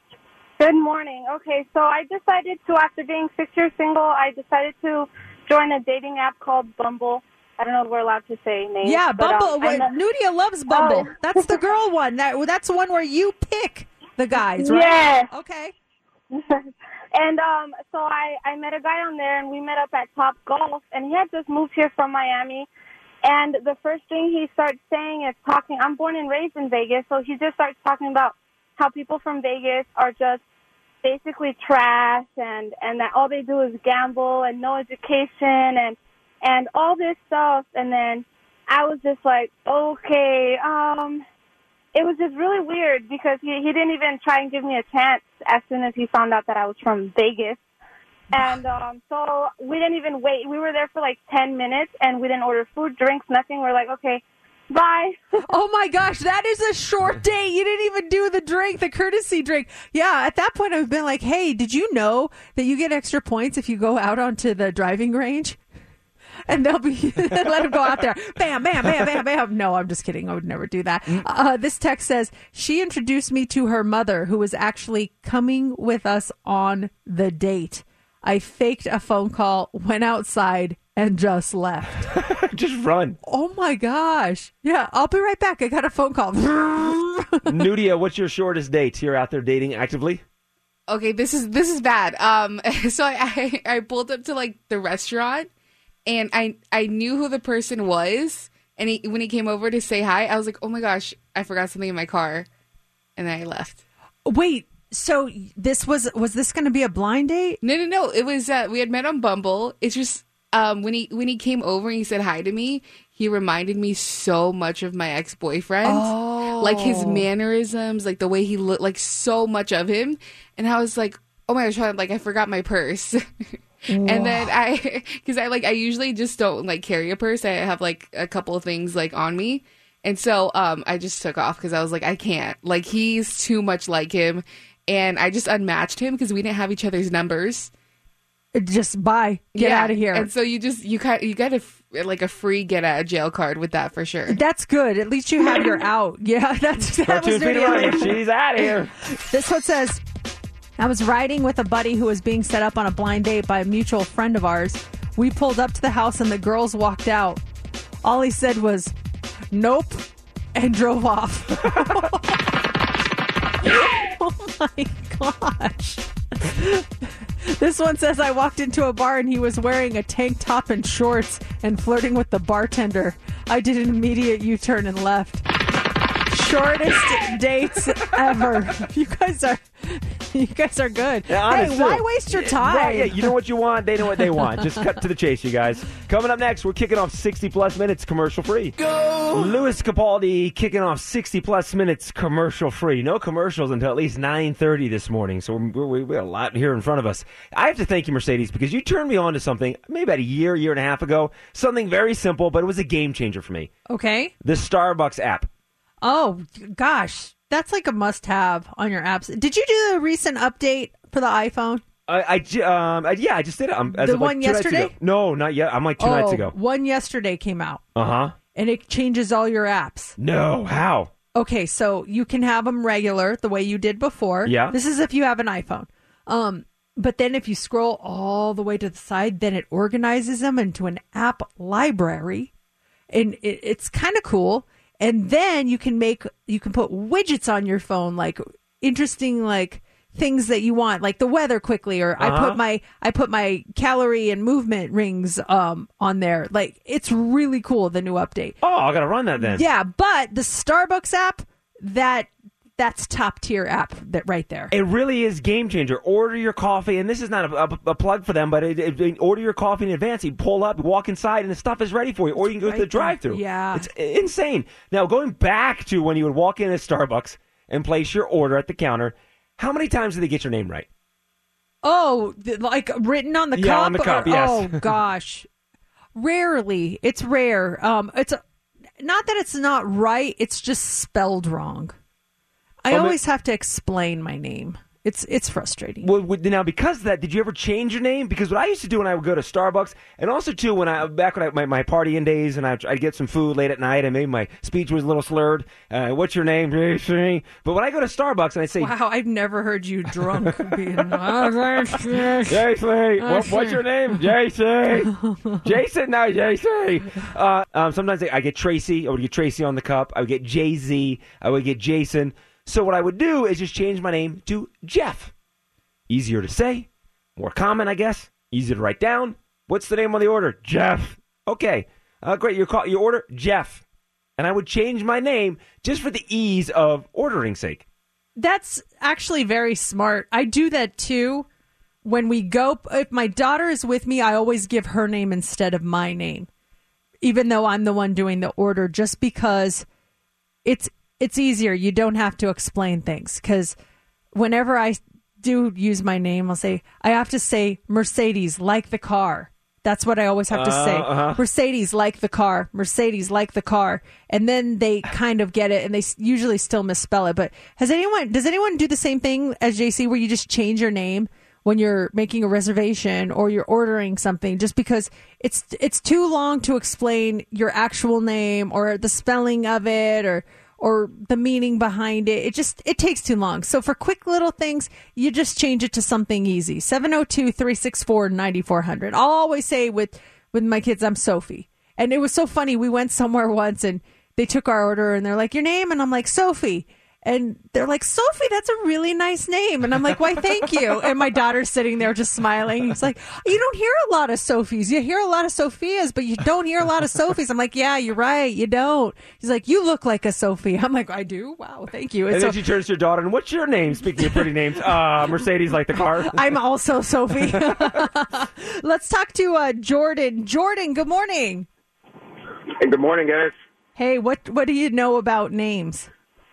Good morning. Okay, so I decided to, after being six years single, I decided to join a dating app called Bumble. I don't know if we're allowed to say names. Yeah, Bumble. But, um, Nudia loves Bumble. Oh. That's the girl one. That That's the one where you pick the guys, right? Yeah. Okay. And um, so I, I met a guy on there, and we met up at Top Golf, and he had just moved here from Miami. And the first thing he starts saying is talking, I'm born and raised in Vegas, so he just starts talking about how people from Vegas are just basically trash, and, and that all they do is gamble and no education and and all this stuff. And then I was just like, okay, um, it was just really weird because he, he didn't even try and give me a chance as soon as he found out that I was from Vegas. And um, so we didn't even wait. We were there for like ten minutes, and we didn't order food, drinks, nothing. We're like, okay, bye. Oh, my gosh, that is a short date. You didn't even do the drink, the courtesy drink. Yeah, at that point, I've been like, hey, did you know that you get extra points if you go out onto the driving range? And they'll be, let him go out there. Bam, bam, bam, bam, bam. No, I'm just kidding. I would never do that. Uh, this text says, she introduced me to her mother, who was actually coming with us on the date. I faked a phone call, went outside, and just left. Just run. Oh my gosh. Yeah, I'll be right back. I got a phone call. Nudia, what's your shortest date? You're out there dating actively? Okay, this is this is bad. Um, so I, I I pulled up to like the restaurant, and I I knew who the person was, and he, when he came over to say hi, I was like, oh my gosh, I forgot something in my car, and then I left. Wait, so this was was this going to be a blind date? No, no, no. It was uh, we had met on Bumble. It's just um when he when he came over and he said hi to me, he reminded me so much of my ex-boyfriend. Oh. Like his mannerisms, like the way he looked, like so much of him. And I was like, oh my gosh, like I forgot my purse. And then I, because I like, I usually just don't like carry a purse. I have like a couple of things like on me. And so um, I just took off because I was like, I can't. Like he's too much like him. And I just unmatched him because we didn't have each other's numbers. Just bye. Get Yeah. out of here. And so you just, you kind you got a, like a free get out of jail card with that for sure. That's good. At least you have your out. Yeah, that's that Her two was feet really running. She's out of here. This one says, I was riding with a buddy who was being set up on a blind date by a mutual friend of ours. We pulled up to the house and the girls walked out. All he said was, nope, and drove off. Oh my gosh. This one says, I walked into a bar and he was wearing a tank top and shorts and flirting with the bartender. I did an immediate U-turn and left. Shortest dates ever. You guys are you guys are good. Yeah, hey, honest, why too. waste your time? Right, yeah, you know what you want, they know what they want. Just cut to the chase, you guys. Coming up next, we're kicking off sixty plus minutes commercial free. Go! Louis Capaldi kicking off sixty plus minutes commercial free. No commercials until at least nine thirty this morning, so we're, we're, we got a lot here in front of us. I have to thank you, Mercedes, because you turned me on to something maybe about a year, year and a half ago. Something very simple, but it was a game changer for me. Okay. The Starbucks app. Oh, gosh. That's like a must-have on your apps. Did you do the recent update for the iPhone? I, I j- um, I, yeah, I just did it. Um, as The of like one two nights yesterday? ago. No, not yet. I'm like two oh, nights ago. One yesterday came out. Uh-huh. And it changes all your apps. No, how? Okay, so you can have them regular the way you did before. Yeah. This is if you have an iPhone. Um, but then if you scroll all the way to the side, then it organizes them into an app library. And it, it's kind of cool. And then you can make, you can put widgets on your phone, like interesting, like things that you want, like the weather quickly, or uh-huh. I put my, I put my calorie and movement rings, um, on there. Like it's really cool. The new update. Oh, I got to run that then. Yeah. But the Starbucks app, that, that's top tier app that right there. It really is game changer. Order your coffee, and this is not a, a, a plug for them, but it, it, order your coffee in advance. You pull up, walk inside, and the stuff is ready for you. Or you can go right to the drive-thru. Yeah, it's insane. Now, going back to when you would walk in at Starbucks and place your order at the counter, how many times did they get your name right? Oh, like written on the yeah, cup? on the cup. Or, yes. Oh gosh, rarely. It's rare. Um, it's a, not that it's not right. It's just spelled wrong. I Oh, always have to explain my name. It's it's frustrating. Well, now, because of that, did you ever change your name? Because what I used to do when I would go to Starbucks, and also, too, when I back when I, my, my partying days, and I'd, I'd get some food late at night, and maybe my speech was a little slurred. Uh, what's your name? J C. But when I go to Starbucks, and I say... Wow, I've never heard you drunk being... J C. What, what's your name? J C. Jason? No, J C. Uh, um, sometimes I, I get Tracy. I would get Tracy on the cup. I would get Jay-Z. I would get Jason. So what I would do is just change my name to Jeff. Easier to say, more common, I guess. Easier to write down. What's the name on the order? Jeff. Okay. Uh, great. Your call, your order, Jeff. And I would change my name just for the ease of ordering sake. That's actually very smart. I do that too. When we go, if my daughter is with me, I always give her name instead of my name, even though I'm the one doing the order, just because it's It's easier. You don't have to explain things, because whenever I do use my name, I'll say, I have to say Mercedes, like the car. That's what I always have to say. Uh, uh-huh. Mercedes, like the car. Mercedes, like the car. And then they kind of get it, and they s- usually still misspell it. But has anyone, does anyone do the same thing as J C, where you just change your name when you're making a reservation or you're ordering something, just because it's it's too long to explain your actual name or the spelling of it, or or the meaning behind it. It just, it takes too long. So for quick little things, you just change it to something easy. seven oh two, three six four, nine four hundred. I'll always say with, with my kids, I'm Sophie. And it was so funny. We went somewhere once and they took our order and they're like, your name? And I'm like, Sophie. And they're like, Sophie, that's a really nice name. And I'm like, why, thank you. And my daughter's sitting there just smiling. He's like, you don't hear a lot of Sophies. You hear a lot of Sophias, but you don't hear a lot of Sophies. I'm like, yeah, you're right. You don't. He's like, you look like a Sophie. I'm like, I do? Wow, thank you. And, and then so, she turns to your daughter, and what's your name? Speaking of pretty names, uh, Mercedes like the car. I'm also Sophie. Let's talk to uh, Jordan. Jordan, good morning. Hey, good morning, guys. Hey, what what do you know about names?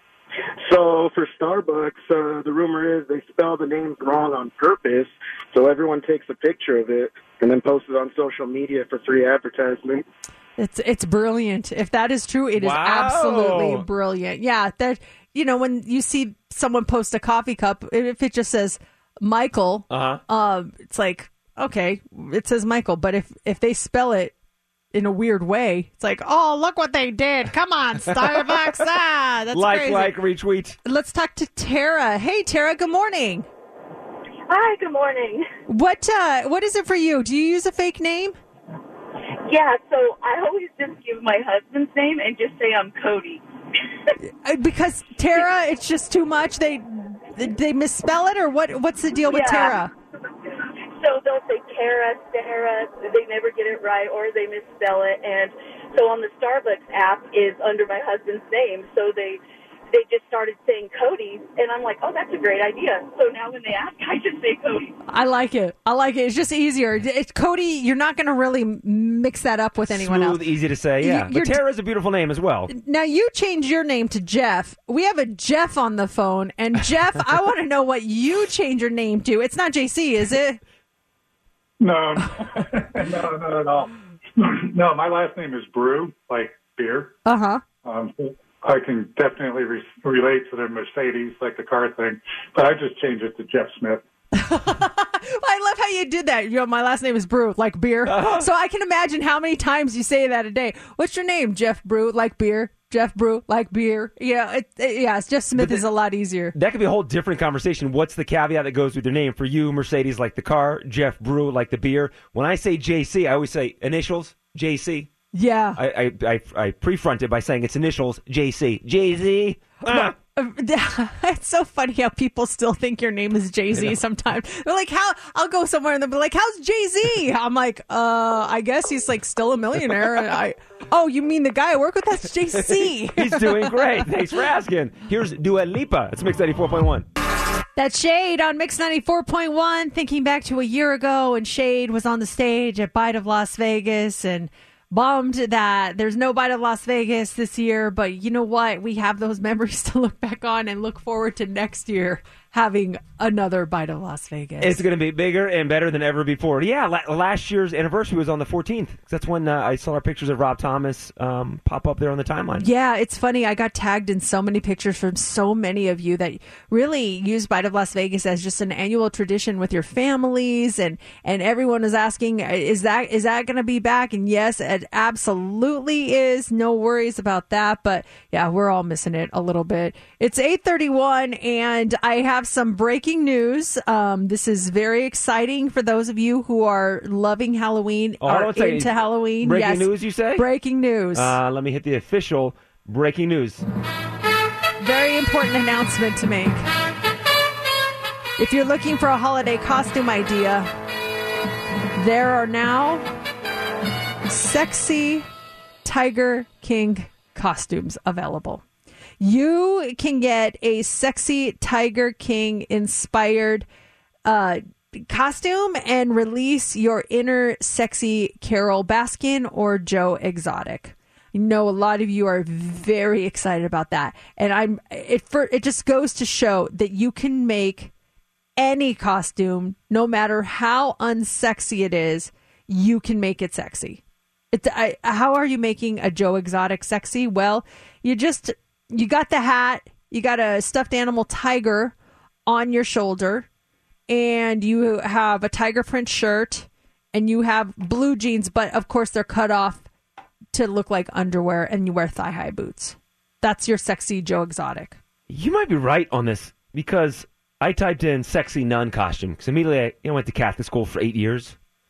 So for Starbucks, uh, the rumor is they spell the names wrong on purpose, so everyone takes a picture of it and then posts it on social media for free advertisement. It's it's brilliant. If that is true, it Wow. is absolutely brilliant. Yeah, that you know when you see someone post a coffee cup, if it just says Michael, uh-huh. uh, it's like okay, it says Michael. But if if they spell it in a weird way, it's like, oh, look what they did. Come on, Starbucks. Ah, that's like, crazy. like, retweet. Let's talk to Tara. Hey, Tara, good morning. Hi, good morning. What uh, what is it for you? Do you use a fake name? Yeah, so I always just give my husband's name and just say I'm Cody. Uh, Because Tara, it's just too much. They they misspell it, or what? What's the deal with Yeah. Tara? So they'll say Tara, Sarah, they never get it right, or they misspell it. And so on the Starbucks app is under my husband's name. So they they just started saying Cody, and I'm like, oh, that's a great idea. So now when they ask, I just say Cody. I like it. I like it. It's just easier. It's Cody. You're not going to really mix that up with anyone Smooth, else. easy to say, yeah. You- you're- But Tara's a beautiful name as well. Now you changed your name to Jeff. We have a Jeff on the phone, and Jeff, I want to know what you changed your name to. It's not J C, is it? No, no, no, no, no. No, my last name is Brew, like beer. Uh huh. Um, I can definitely re- relate to the Mercedes, like the car thing, but I just changed it to Jeff Smith. I love how you did that. You know, my last name is Brew, like beer. Uh-huh. So I can imagine how many times you say that a day. What's your name? Jeff Brew, like beer. Jeff Brew, like beer. Yeah, it, it, yeah. Jeff Smith But is a lot easier. That could be a whole different conversation. What's the caveat that goes with your name? For you, Mercedes like the car, Jeff Brew like the beer. When I say J C, I always say initials, J C. Yeah. I I, I, I pre-front it by saying it's initials, J C. Jay-Z. Ah. It's so funny how people still think your name is Jay Z sometimes. They're like, how? I'll go somewhere and they'll be like, how's Jay Z? I'm like, uh, I guess he's like still a millionaire. And I, oh, you mean the guy I work with? That's J C. He's doing great. Thanks for asking. Here's Dua Lipa. It's Mix ninety-four point one. That's Shade on Mix ninety-four point one. Thinking back to a year ago, and Shade was on the stage at Bite of Las Vegas and bummed that there's no Bite of Las Vegas this year. But you know what? We have those memories to look back on and look forward to next year having another Bite of Las Vegas. It's going to be bigger and better than ever before. Yeah, la- last year's anniversary was on the fourteenth. That's when uh, I saw our pictures of Rob Thomas um, pop up there on the timeline. Yeah, it's funny. I got tagged in so many pictures from so many of you that really use Bite of Las Vegas as just an annual tradition with your families, and and everyone is asking, is that is that going to be back? And yes, it absolutely is. No worries about that. But yeah, we're all missing it a little bit. It's eight thirty-one, and I have some breaking news. Um, this is very exciting for those of you who are loving Halloween, Oh, are don't say- into Halloween. Breaking Yes. news, you say? Breaking news. Uh, let me hit the official breaking news. Very important announcement to make. If you're looking for a holiday costume idea, there are now sexy Tiger King costumes available. You can get a sexy Tiger King inspired uh, costume and release your inner sexy Carol Baskin or Joe Exotic. I know a lot of you are very excited about that, and I'm it. For, it just goes to show that you can make any costume, no matter how unsexy it is. You can make it sexy. It, I, how are you making a Joe Exotic sexy? Well, you just you got the hat, you got a stuffed animal tiger on your shoulder, and you have a tiger print shirt, and you have blue jeans, but of course they're cut off to look like underwear, and you wear thigh-high boots. That's your sexy Joe Exotic. You might be right on this, because I typed in sexy nun costume, because immediately I you know, went to Catholic school for eight years.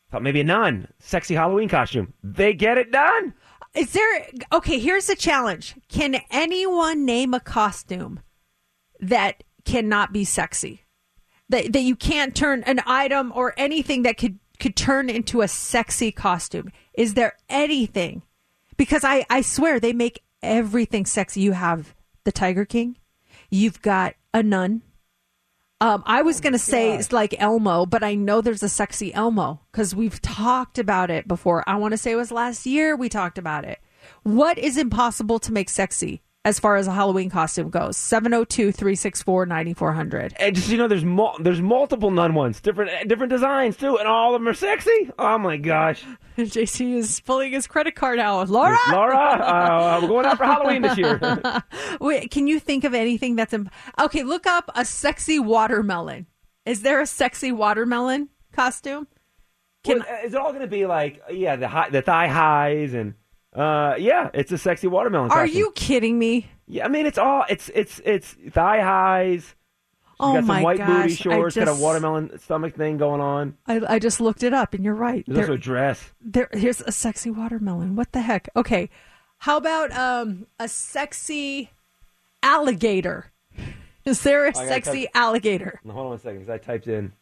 Thought maybe a nun, sexy Halloween costume. They get it done. Is there, okay, here's the challenge. Can anyone name a costume that cannot be sexy? That, that you can't turn an item or anything that could, could turn into a sexy costume? Is there anything? Because I, I swear they make everything sexy. You have the Tiger King. You've got a nun. Um, I was going to say it's like Elmo, but I know there's a sexy Elmo because we've talked about it before. I want to say it was last year we talked about it. What is impossible to make sexy as far as a Halloween costume goes? seven oh two, three six four, nine four hundred. And just, you know, there's mul- there's multiple nun ones, different different designs, too, and all of them are sexy. Oh, my gosh. J C is pulling his credit card out. Laura? Yes, Laura, uh, we're going out for Halloween this year. Wait, can you think of anything that's... Imp- okay, look up a sexy watermelon. Is there a sexy watermelon costume? Can, well, is it all going to be like, yeah, the high, the thigh highs and... Uh, yeah, it's a sexy watermelon costume. Are you kidding me? Yeah, I mean, it's all, it's it's it's thigh highs. She's oh got some my white gosh, booty shorts, just, got a watermelon stomach thing going on. I, I just looked it up, and you're right. There's also a dress. There, here's a sexy watermelon. What the heck? Okay, how about um a sexy alligator? Is there a sexy type, alligator? Hold on one second, because I typed in,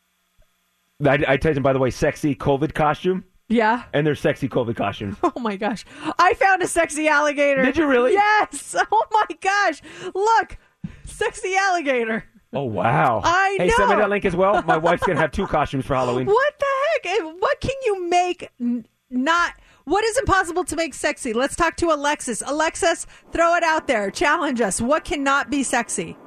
I, I typed in, by the way, sexy COVID costume. Yeah. And they're sexy COVID costumes. Oh, my gosh. I found a sexy alligator. Did you really? Yes. Oh, my gosh. Look. Sexy alligator. Oh, wow. I hey, know. send me that link as well. My wife's going to have two costumes for Halloween. What the heck? And what can you make n- not... What is impossible to make sexy? Let's talk to Alexis. Alexis, throw it out there. Challenge us. What cannot be sexy?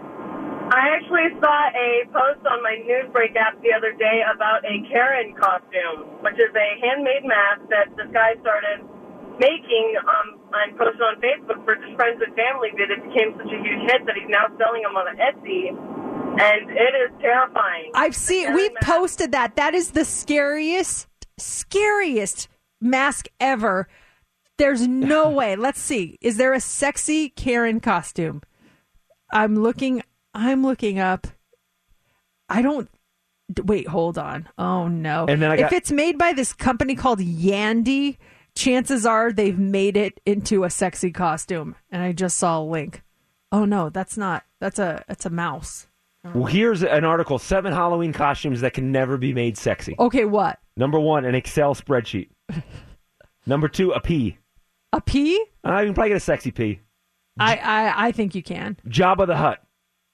I actually saw a post on my Newsbreak app the other day about a Karen costume, which is a handmade mask that this guy started making um, and posted on Facebook for just friends and family. That it became such a huge hit that he's now selling them on Etsy, and it is terrifying. I've seen, we've mask. posted that. That is the scariest, scariest mask ever. There's no way. Let's see. Is there a sexy Karen costume? I'm looking... I'm looking up. I don't. Wait, hold on. Oh, no. And then I got, if it's made by this company called Yandy, chances are they've made it into a sexy costume. And I just saw a link. Oh, no, that's not. That's a, that's a mouse. Well, here's an article, seven Halloween costumes that can never be made sexy. Okay, what? Number one, an Excel spreadsheet. Number two, a pea. A pea? Uh, you can probably get a sexy pea. I, I, I think you can. Jabba the Hutt.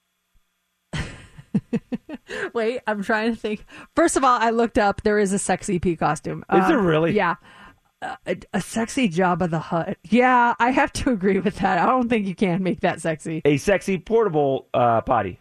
Wait, I'm trying to think. First of all, I looked up. There is a sexy pea costume. Is um, there really? Yeah. Uh, a, a sexy Jabba the Hutt. Yeah, I have to agree with that. I don't think you can make that sexy. A sexy portable uh, potty.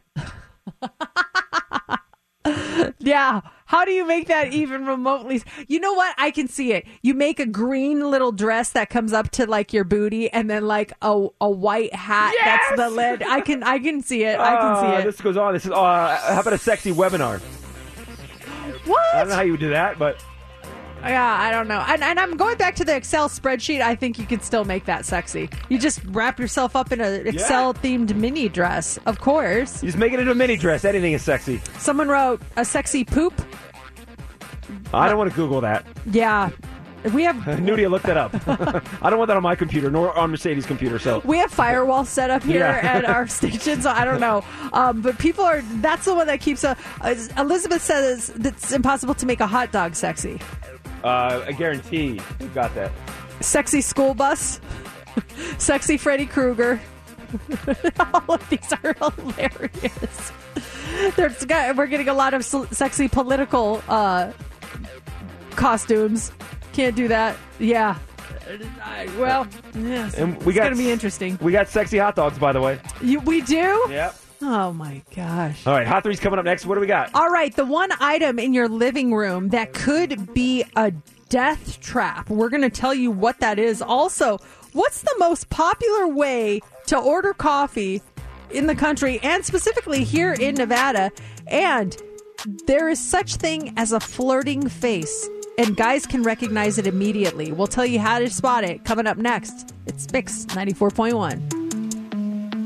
Yeah. How do you make that even remotely? You know what? I can see it. You make a green little dress that comes up to like your booty, and then like a a white hat. Yes! That's the lid. I can I can see it. I can see Uh, it. This goes on. This is. Uh, how about a sexy webinar? What? I don't know how you would do that, but. Yeah, I don't know. And, and I'm going back to the Excel spreadsheet. I think you could still make that sexy. You just wrap yourself up in an Excel-themed mini dress, of course. You just make it into a mini dress. Anything is sexy. Someone wrote a sexy poop. I don't want to Google that. Yeah. We have... Nudia, look that up. I don't want that on my computer, nor on Mercedes' computer, so... We have firewall set up here Yeah. at our station, so I don't know. Um, but people are... That's the one that keeps... A, uh, Elizabeth says it's impossible to make a hot dog sexy. Uh, I guarantee you've got that. Sexy school bus. Sexy Freddy Krueger. All of these are hilarious. There's, we're getting a lot of sexy political uh, costumes. Can't do that. Yeah. I, well, yes. And we it's got, going to be interesting. We got sexy hot dogs, by the way. You, we do? Yep. Oh, my gosh. All right, Hot Three's coming up next. What do we got? All right, the one item in your living room that could be a death trap. We're going to tell you what that is. Also, what's the most popular way to order coffee in the country, and specifically here in Nevada? And there is such thing as a flirting face, and guys can recognize it immediately. We'll tell you how to spot it coming up next. It's Mix ninety-four point one.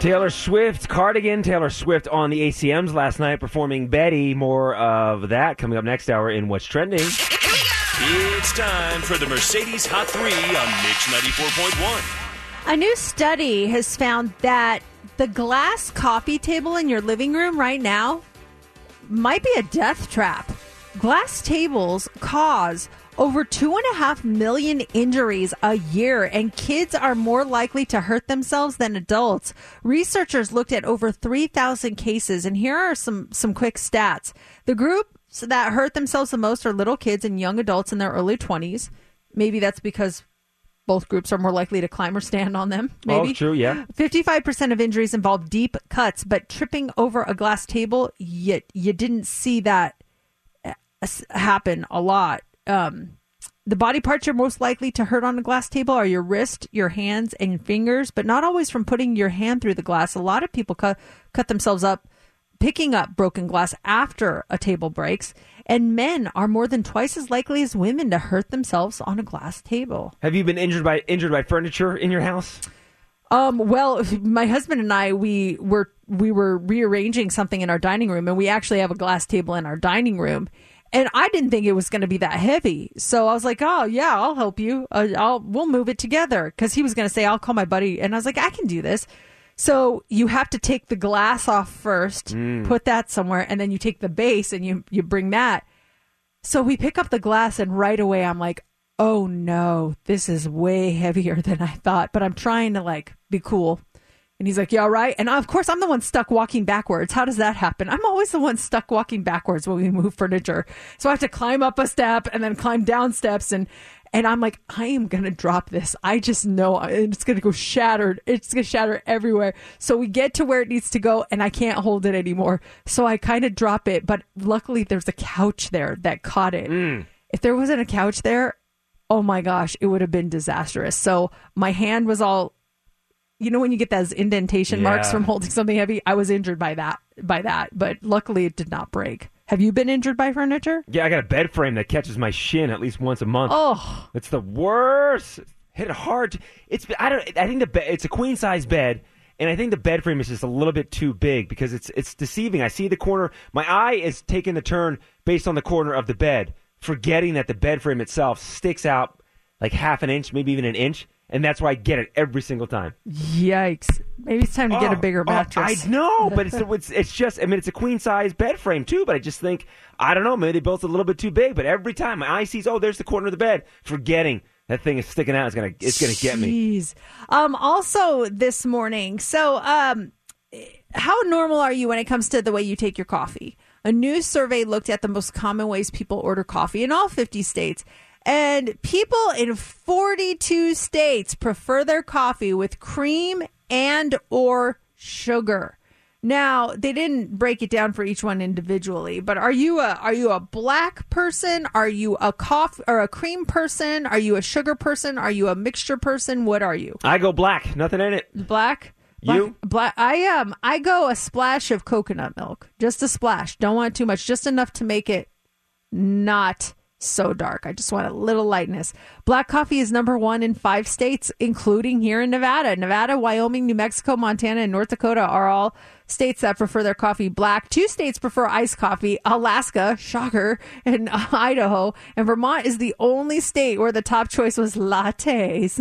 Taylor Swift, Cardigan, Taylor Swift on the A C Ms last night performing Betty. More of that coming up next hour in What's Trending. It's time for the Mercedes Hot three on Mix ninety-four point one. A new study has found that the glass coffee table in your living room right now might be a death trap. Glass tables cause over two and a half million injuries a year, and kids are more likely to hurt themselves than adults. Researchers looked at over three thousand cases, and here are some, some quick stats. The groups that hurt themselves the most are little kids and young adults in their early twenties. Maybe that's because both groups are more likely to climb or stand on them. Maybe. Oh, true, yeah. fifty-five percent of injuries involve deep cuts, but tripping over a glass table, you, you didn't see that happen a lot. Um, the body parts you're most likely to hurt on a glass table are your wrist, your hands, and fingers, but not always from putting your hand through the glass. A lot of people cut, cut themselves up picking up broken glass after a table breaks, and men are more than twice as likely as women to hurt themselves on a glass table. Have you been injured by injured by furniture in your house? Um, well, my husband and I, we were we were rearranging something in our dining room, and we actually have a glass table in our dining room. And I didn't think it was going to be that heavy. So I was like, oh, yeah, I'll help you. Uh, I'll We'll move it together. Because he was going to say, I'll call my buddy. And I was like, I can do this. So you have to take the glass off first, mm. put that somewhere, and then you take the base and you, you bring that. So we pick up the glass, and right away I'm like, oh, no, this is way heavier than I thought. But I'm trying to, like, be cool. And he's like, yeah, right. And of course, I'm the one stuck walking backwards. How does that happen? I'm always the one stuck walking backwards when we move furniture. So I have to climb up a step and then climb down steps. And, and I'm like, I am going to drop this. I just know it's going to go shattered. It's going to shatter everywhere. So we get to where it needs to go, and I can't hold it anymore. So I kind of drop it. But luckily, there's a couch there that caught it. Mm. If there wasn't a couch there, oh my gosh, it would have been disastrous. So my hand was all... You know, when you get those indentation yeah. marks from holding something heavy, I was injured by that, by that, but luckily it did not break. Have you been injured by furniture? Yeah, I got a bed frame that catches my shin at least once a month. Oh, it's the worst. Hit it hard. It's I don't. I think the bed. It's a queen size bed, and I think the bed frame is just a little bit too big because it's it's deceiving. I see the corner. My eye is taking the turn based on the corner of the bed, forgetting that the bed frame itself sticks out like half an inch, maybe even an inch. And that's why I get it every single time. Yikes. Maybe it's time to oh, get a bigger mattress. Oh, I know, but it's, it's it's just, I mean, it's a queen-size bed frame, too, but I just think, I don't know, maybe they built it a little bit too big, but every time my eye sees, oh, there's the corner of the bed, forgetting that thing is sticking out, it's going to it's gonna get me. Jeez. Um, also this morning, so um, how normal are you when it comes to the way you take your coffee? A new survey looked at the most common ways people order coffee in all fifty states. And people in forty-two states prefer their coffee with cream and or sugar. Now, they didn't break it down for each one individually, but are you a are you a black person? Are you a coffee or a cream person? Are you a sugar person? Are you a mixture person? What are you? I go black. Nothing in it. Black? Black, you? Black. I am. Um, I go a splash of coconut milk. Just a splash. Don't want too much. Just enough to make it not so dark. I just want a little lightness. Black coffee is number one in five states, including here in Nevada. Nevada, Wyoming, New Mexico, Montana, and North Dakota are all states that prefer their coffee black. Two states prefer iced coffee. Alaska, shocker, and Idaho. And Vermont is the only state where the top choice was lattes.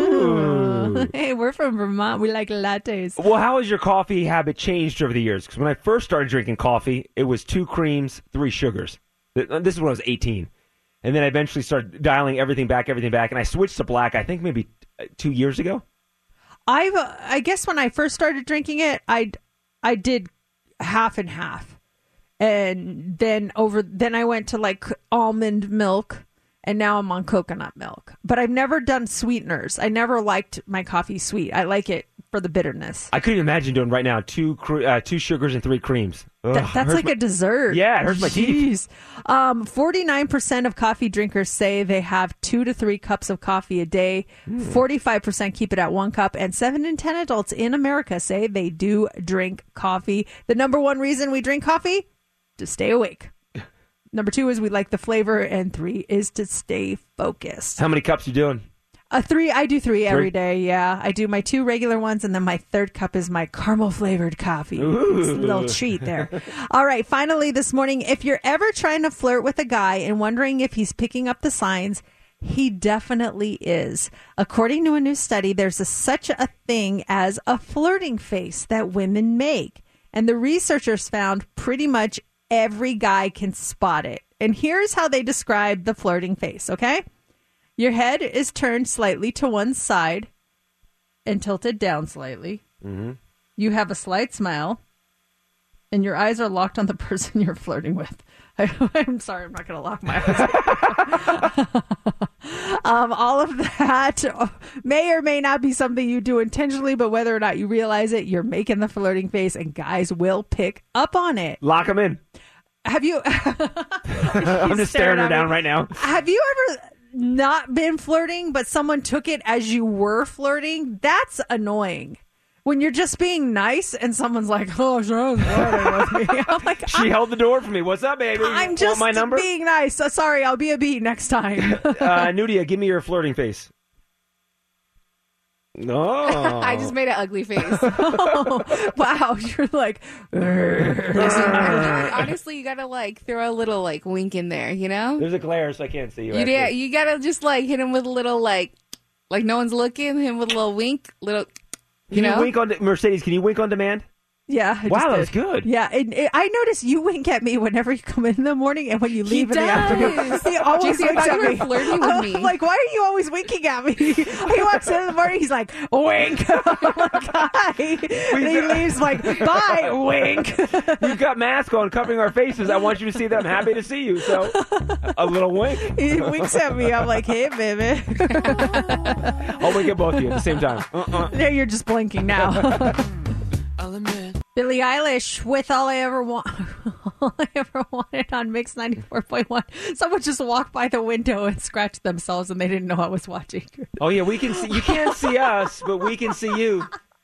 Ooh. Hey, we're from Vermont. We like lattes. Well, how has your coffee habit changed over the years? Because when I first started drinking coffee, it was two creams, three sugars. This is when I was eighteen. And then I eventually started dialing everything back, everything back. And I switched to black, I think maybe two years ago. I've, uh, I guess when I first started drinking it, I I did half and half. And then over, then I went to like almond milk. And now I'm on coconut milk. But I've never done sweeteners. I never liked my coffee sweet. I like it for the bitterness. I couldn't imagine doing right now two cre- uh, two sugars and three creams. Ugh, Th- that's like my- a dessert. Yeah, it hurts my teeth. Um, forty-nine percent of coffee drinkers say they have two to three cups of coffee a day. Mm. forty-five percent keep it at one cup. And seven in ten adults in America say they do drink coffee. The number one reason we drink coffee? To stay awake. Number two is we like the flavor, and three is to stay focused. How many cups you doing? A three, I do three every Three? day. Yeah, I do my two regular ones, and then my third cup is my caramel flavored coffee. Ooh. It's a little treat there. All right, finally this morning, if you're ever trying to flirt with a guy and wondering if he's picking up the signs, he definitely is. According to a new study, there's a, such a thing as a flirting face that women make, and the researchers found pretty much every guy can spot it. And here's how they describe the flirting face. Okay. Your head is turned slightly to one side and tilted down slightly. Mm-hmm. You have a slight smile, and your eyes are locked on the person you're flirting with. I, I'm sorry, I'm not going to lock my eyes. um, all of that may or may not be something you do intentionally, but whether or not you realize it, you're making the flirting face, and guys will pick up on it. Lock them in. Have you? I'm just staring her down me. right now. Have you ever not been flirting, but someone took it as you were flirting? That's annoying. When you're just being nice and somene's like, "Oh, sure, flirting with me." I'm like, She held the door for me. What's up, baby? I'm Want just my number? being nice. So sorry, I'll be a bee next time. uh, Nudia, give me your flirting face. No. I just made an ugly face. Oh, wow, you're like. Honestly, you gotta like throw a little like wink in there, you know? There's a glare, so I can't see you. You actually. yeah, you gotta just like hit him with a little like, like no one's looking. Hit him with a little wink, little. You Can know, you wink on de- Mercedes? Can you wink on demand? Yeah. I Wow, just that did. was good. Yeah, and, and I notice you wink at me whenever you come in the morning and when you leave He in the afternoon. does. He always J C, I winks thought at you were me. flirting with I'm me. like, why are you always winking at me? He walks in in the morning, he's like, wink. I'm like, hi. And he leaves like, bye, wink. We've got masks on covering our faces. I want you to see that I'm happy to see you. So, a little wink. He winks at me. I'm like, hey, baby. I'll wink at both of you at the same time. Uh-uh. Now you're just blinking now. Billie Eilish with All I Ever Want, All I Ever Wanted on Mix ninety-four point one. Someone just walked by the window and scratched themselves and they didn't know I was watching. Oh, yeah, we can see. You can't see us, but we can see you.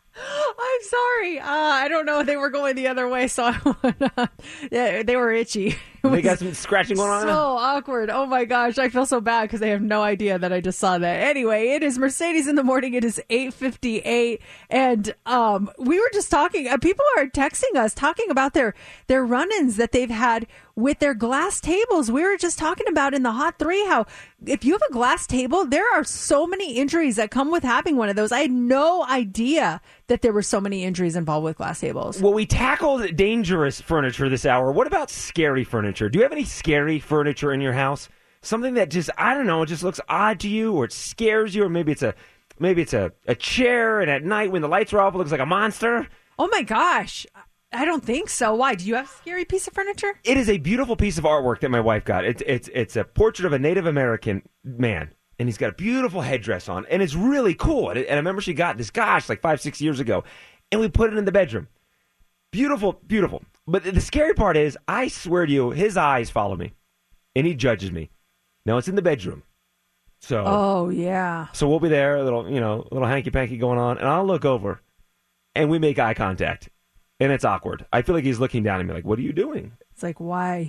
I'm sorry. Uh, I don't know. They were going the other way, so I went, uh, yeah, they were itchy. It They was got some scratching going on. so awkward. Oh my gosh, I feel so bad because they have no idea that I just saw that. Anyway, it is Mercedes in the morning. It is eight fifty-eight, and um, we were just talking. Uh, people are texting us talking about their their run-ins that they've had with their glass tables. We were just talking about in the Hot Three how if you have a glass table, there are so many injuries that come with having one of those. I had no idea that there were so many injuries involved with glass tables. Well, we tackled dangerous furniture this hour. What about scary furniture? Do you have any scary furniture in your house? Something that just, I don't know, it just looks odd to you, or it scares you, or maybe it's a maybe it's a, a chair, and at night when the lights are off, it looks like a monster. Oh my gosh. I don't think so. Why? Do you have a scary piece of furniture? It is a beautiful piece of artwork that my wife got. It's it's it's a portrait of a Native American man, and he's got a beautiful headdress on, and it's really cool. And, and I remember she got this, gosh, like five, six years ago, and we put it in the bedroom. Beautiful, beautiful. But the scary part is, I swear to you, his eyes follow me, and he judges me. Now, it's in the bedroom. So, Oh, yeah. so we'll be there, a little, you know, a little hanky-panky going on, and I'll look over, and we make eye contact, and it's awkward. I feel like he's looking down at me like, what are you doing? It's like, why?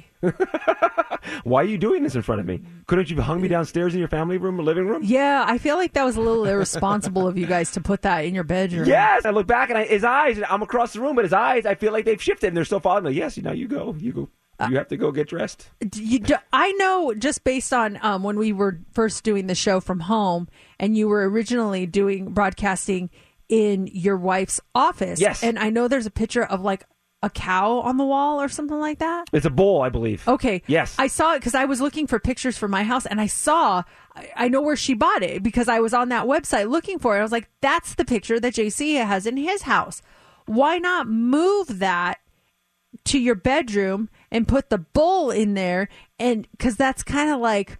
Why are you doing this in front of me? Couldn't you have hung me downstairs in your family room or living room? Yeah, I feel like that was a little irresponsible of you guys to put that in your bedroom. Yes, I look back and I, his eyes. I'm across the room, but his eyes. I feel like they've shifted and they're still following me. Yes, now you go. You go. You have to go get dressed. Do you, do, I know just based on um, when we were first doing the show from home, and you were originally doing broadcasting in your wife's office. Yes, and I know there's a picture of like a cow on the wall or something like that. It's a bull, I believe. Okay. Yes. I saw it because I was looking for pictures for my house, and I saw, I, I know where she bought it because I was on that website looking for it. I was like, that's the picture that J C has in his house. Why not move that to your bedroom and put the bull in there? And because that's kind of like,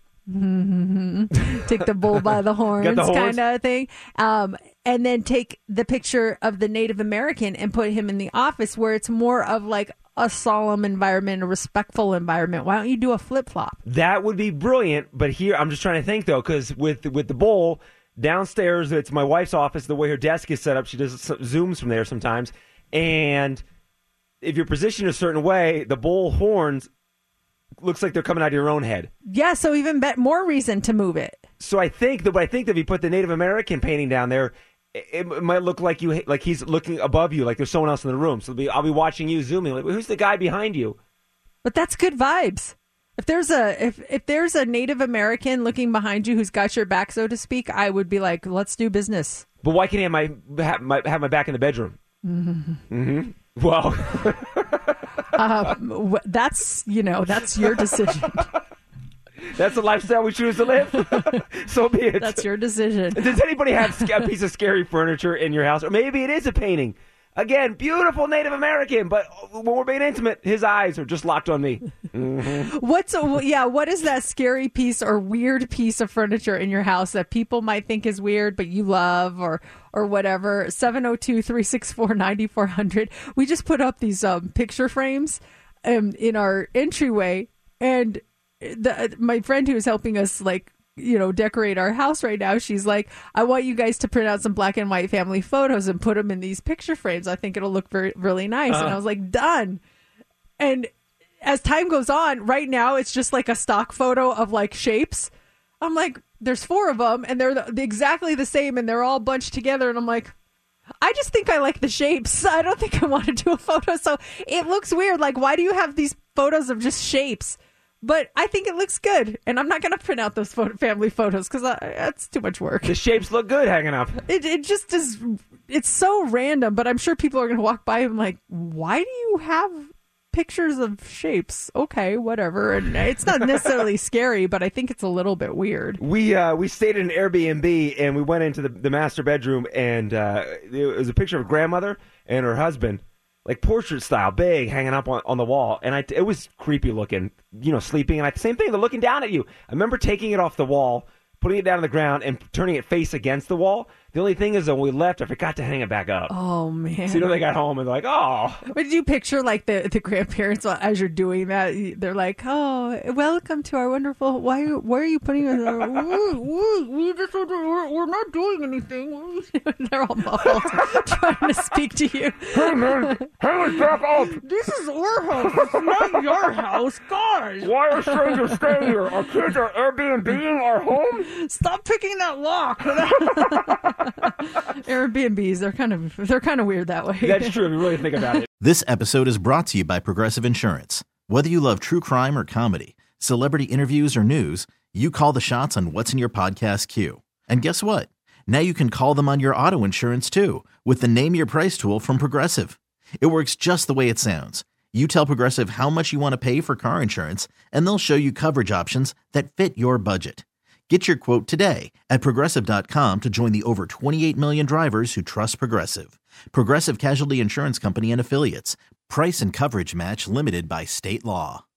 take the bull by the horns, the horns. kind of thing. Um, and then take the picture of the Native American and put him in the office where it's more of like a solemn environment, a respectful environment. Why don't you do a flip-flop? That would be brilliant. But here, I'm just trying to think, though, because with, with the bull, downstairs, it's my wife's office, the way her desk is set up, she does some Zooms from there sometimes. And if you're positioned a certain way, the bull horns looks like they're coming out of your own head. Yeah, so even bet more reason to move it. So I think that, but I think that if you put the Native American painting down there, it, it might look like you, like he's looking above you, like there's someone else in the room. So it'll be, I'll be watching you zooming. Like, who's the guy behind you? But that's good vibes. If there's a if if there's a Native American looking behind you who's got your back, so to speak, I would be like, let's do business. But why can't I have my have my, have my back in the bedroom? Mm-hmm. Mm-hmm. Well, um, that's you know that's your decision. That's the lifestyle we choose to live. So be it. That's your decision. Does anybody have a piece of scary furniture in your house, or maybe it is a painting? Again, beautiful Native American, but when we're being intimate, his eyes are just locked on me. Mm-hmm. What's a, yeah? What is that scary piece or weird piece of furniture in your house that people might think is weird, but you love, or or whatever? seven oh two, three six four, nine four hundred. We just put up these um, picture frames um, in our entryway, and the, my friend who's helping us like. you know, decorate our house right now. She's like, I want you guys to print out some black and white family photos and put them in these picture frames. I think it'll look very, really nice. Uh-huh. And I was like, done. And as time goes on, right now, it's just like a stock photo of like shapes. I'm like, there's four of them and they're the, exactly the same and they're all bunched together. And I'm like, I just think I like the shapes. I don't think I want to do a photo. So it looks weird. Like, why do you have these photos of just shapes? But I think it looks good, and I'm not going to print out those photo, family photos because that's too much work. The shapes look good hanging up. It it just is. It's so random, but I'm sure people are going to walk by and like, why do you have pictures of shapes? Okay, whatever. And it's not necessarily scary, but I think it's a little bit weird. We uh, we stayed in an Airbnb, and we went into the, the master bedroom, and uh, it was a picture of grandmother and her husband. Like portrait style, big, hanging up on, on the wall. And I, it was creepy looking, you know, sleeping. And I, same thing, they're looking down at you. I remember taking it off the wall, putting it down on the ground, and turning it face against the wall. The only thing is that when we left, I forgot to hang it back up. Oh, man. So, you know, they got home and they're like, oh. But did you picture, like, the, the grandparents as you're doing that? They're like, oh, welcome to our wonderful, why, why are you putting us there? we just, we're, we're not doing anything. They're all muffled, trying to speak to you. Hey, man, hang it back up. This is our house. It's not your house. Guys. Why are strangers staying here? Our kids are Airbnb-ing our home? Stop picking that lock. Airbnbs, they're kind of they're kind of weird that way. That's true if you really think about it. This episode is brought to you by Progressive Insurance. Whether you love true crime or comedy, celebrity interviews or news, you call the shots on what's in your podcast queue. And guess what? Now you can call them on your auto insurance too with the Name Your Price tool from Progressive. It works just the way it sounds. You tell Progressive how much you want to pay for car insurance, and they'll show you coverage options that fit your budget. Get your quote today at Progressive dot com to join the over twenty-eight million drivers who trust Progressive. Progressive Casualty Insurance Company and Affiliates. Price and coverage match limited by state law.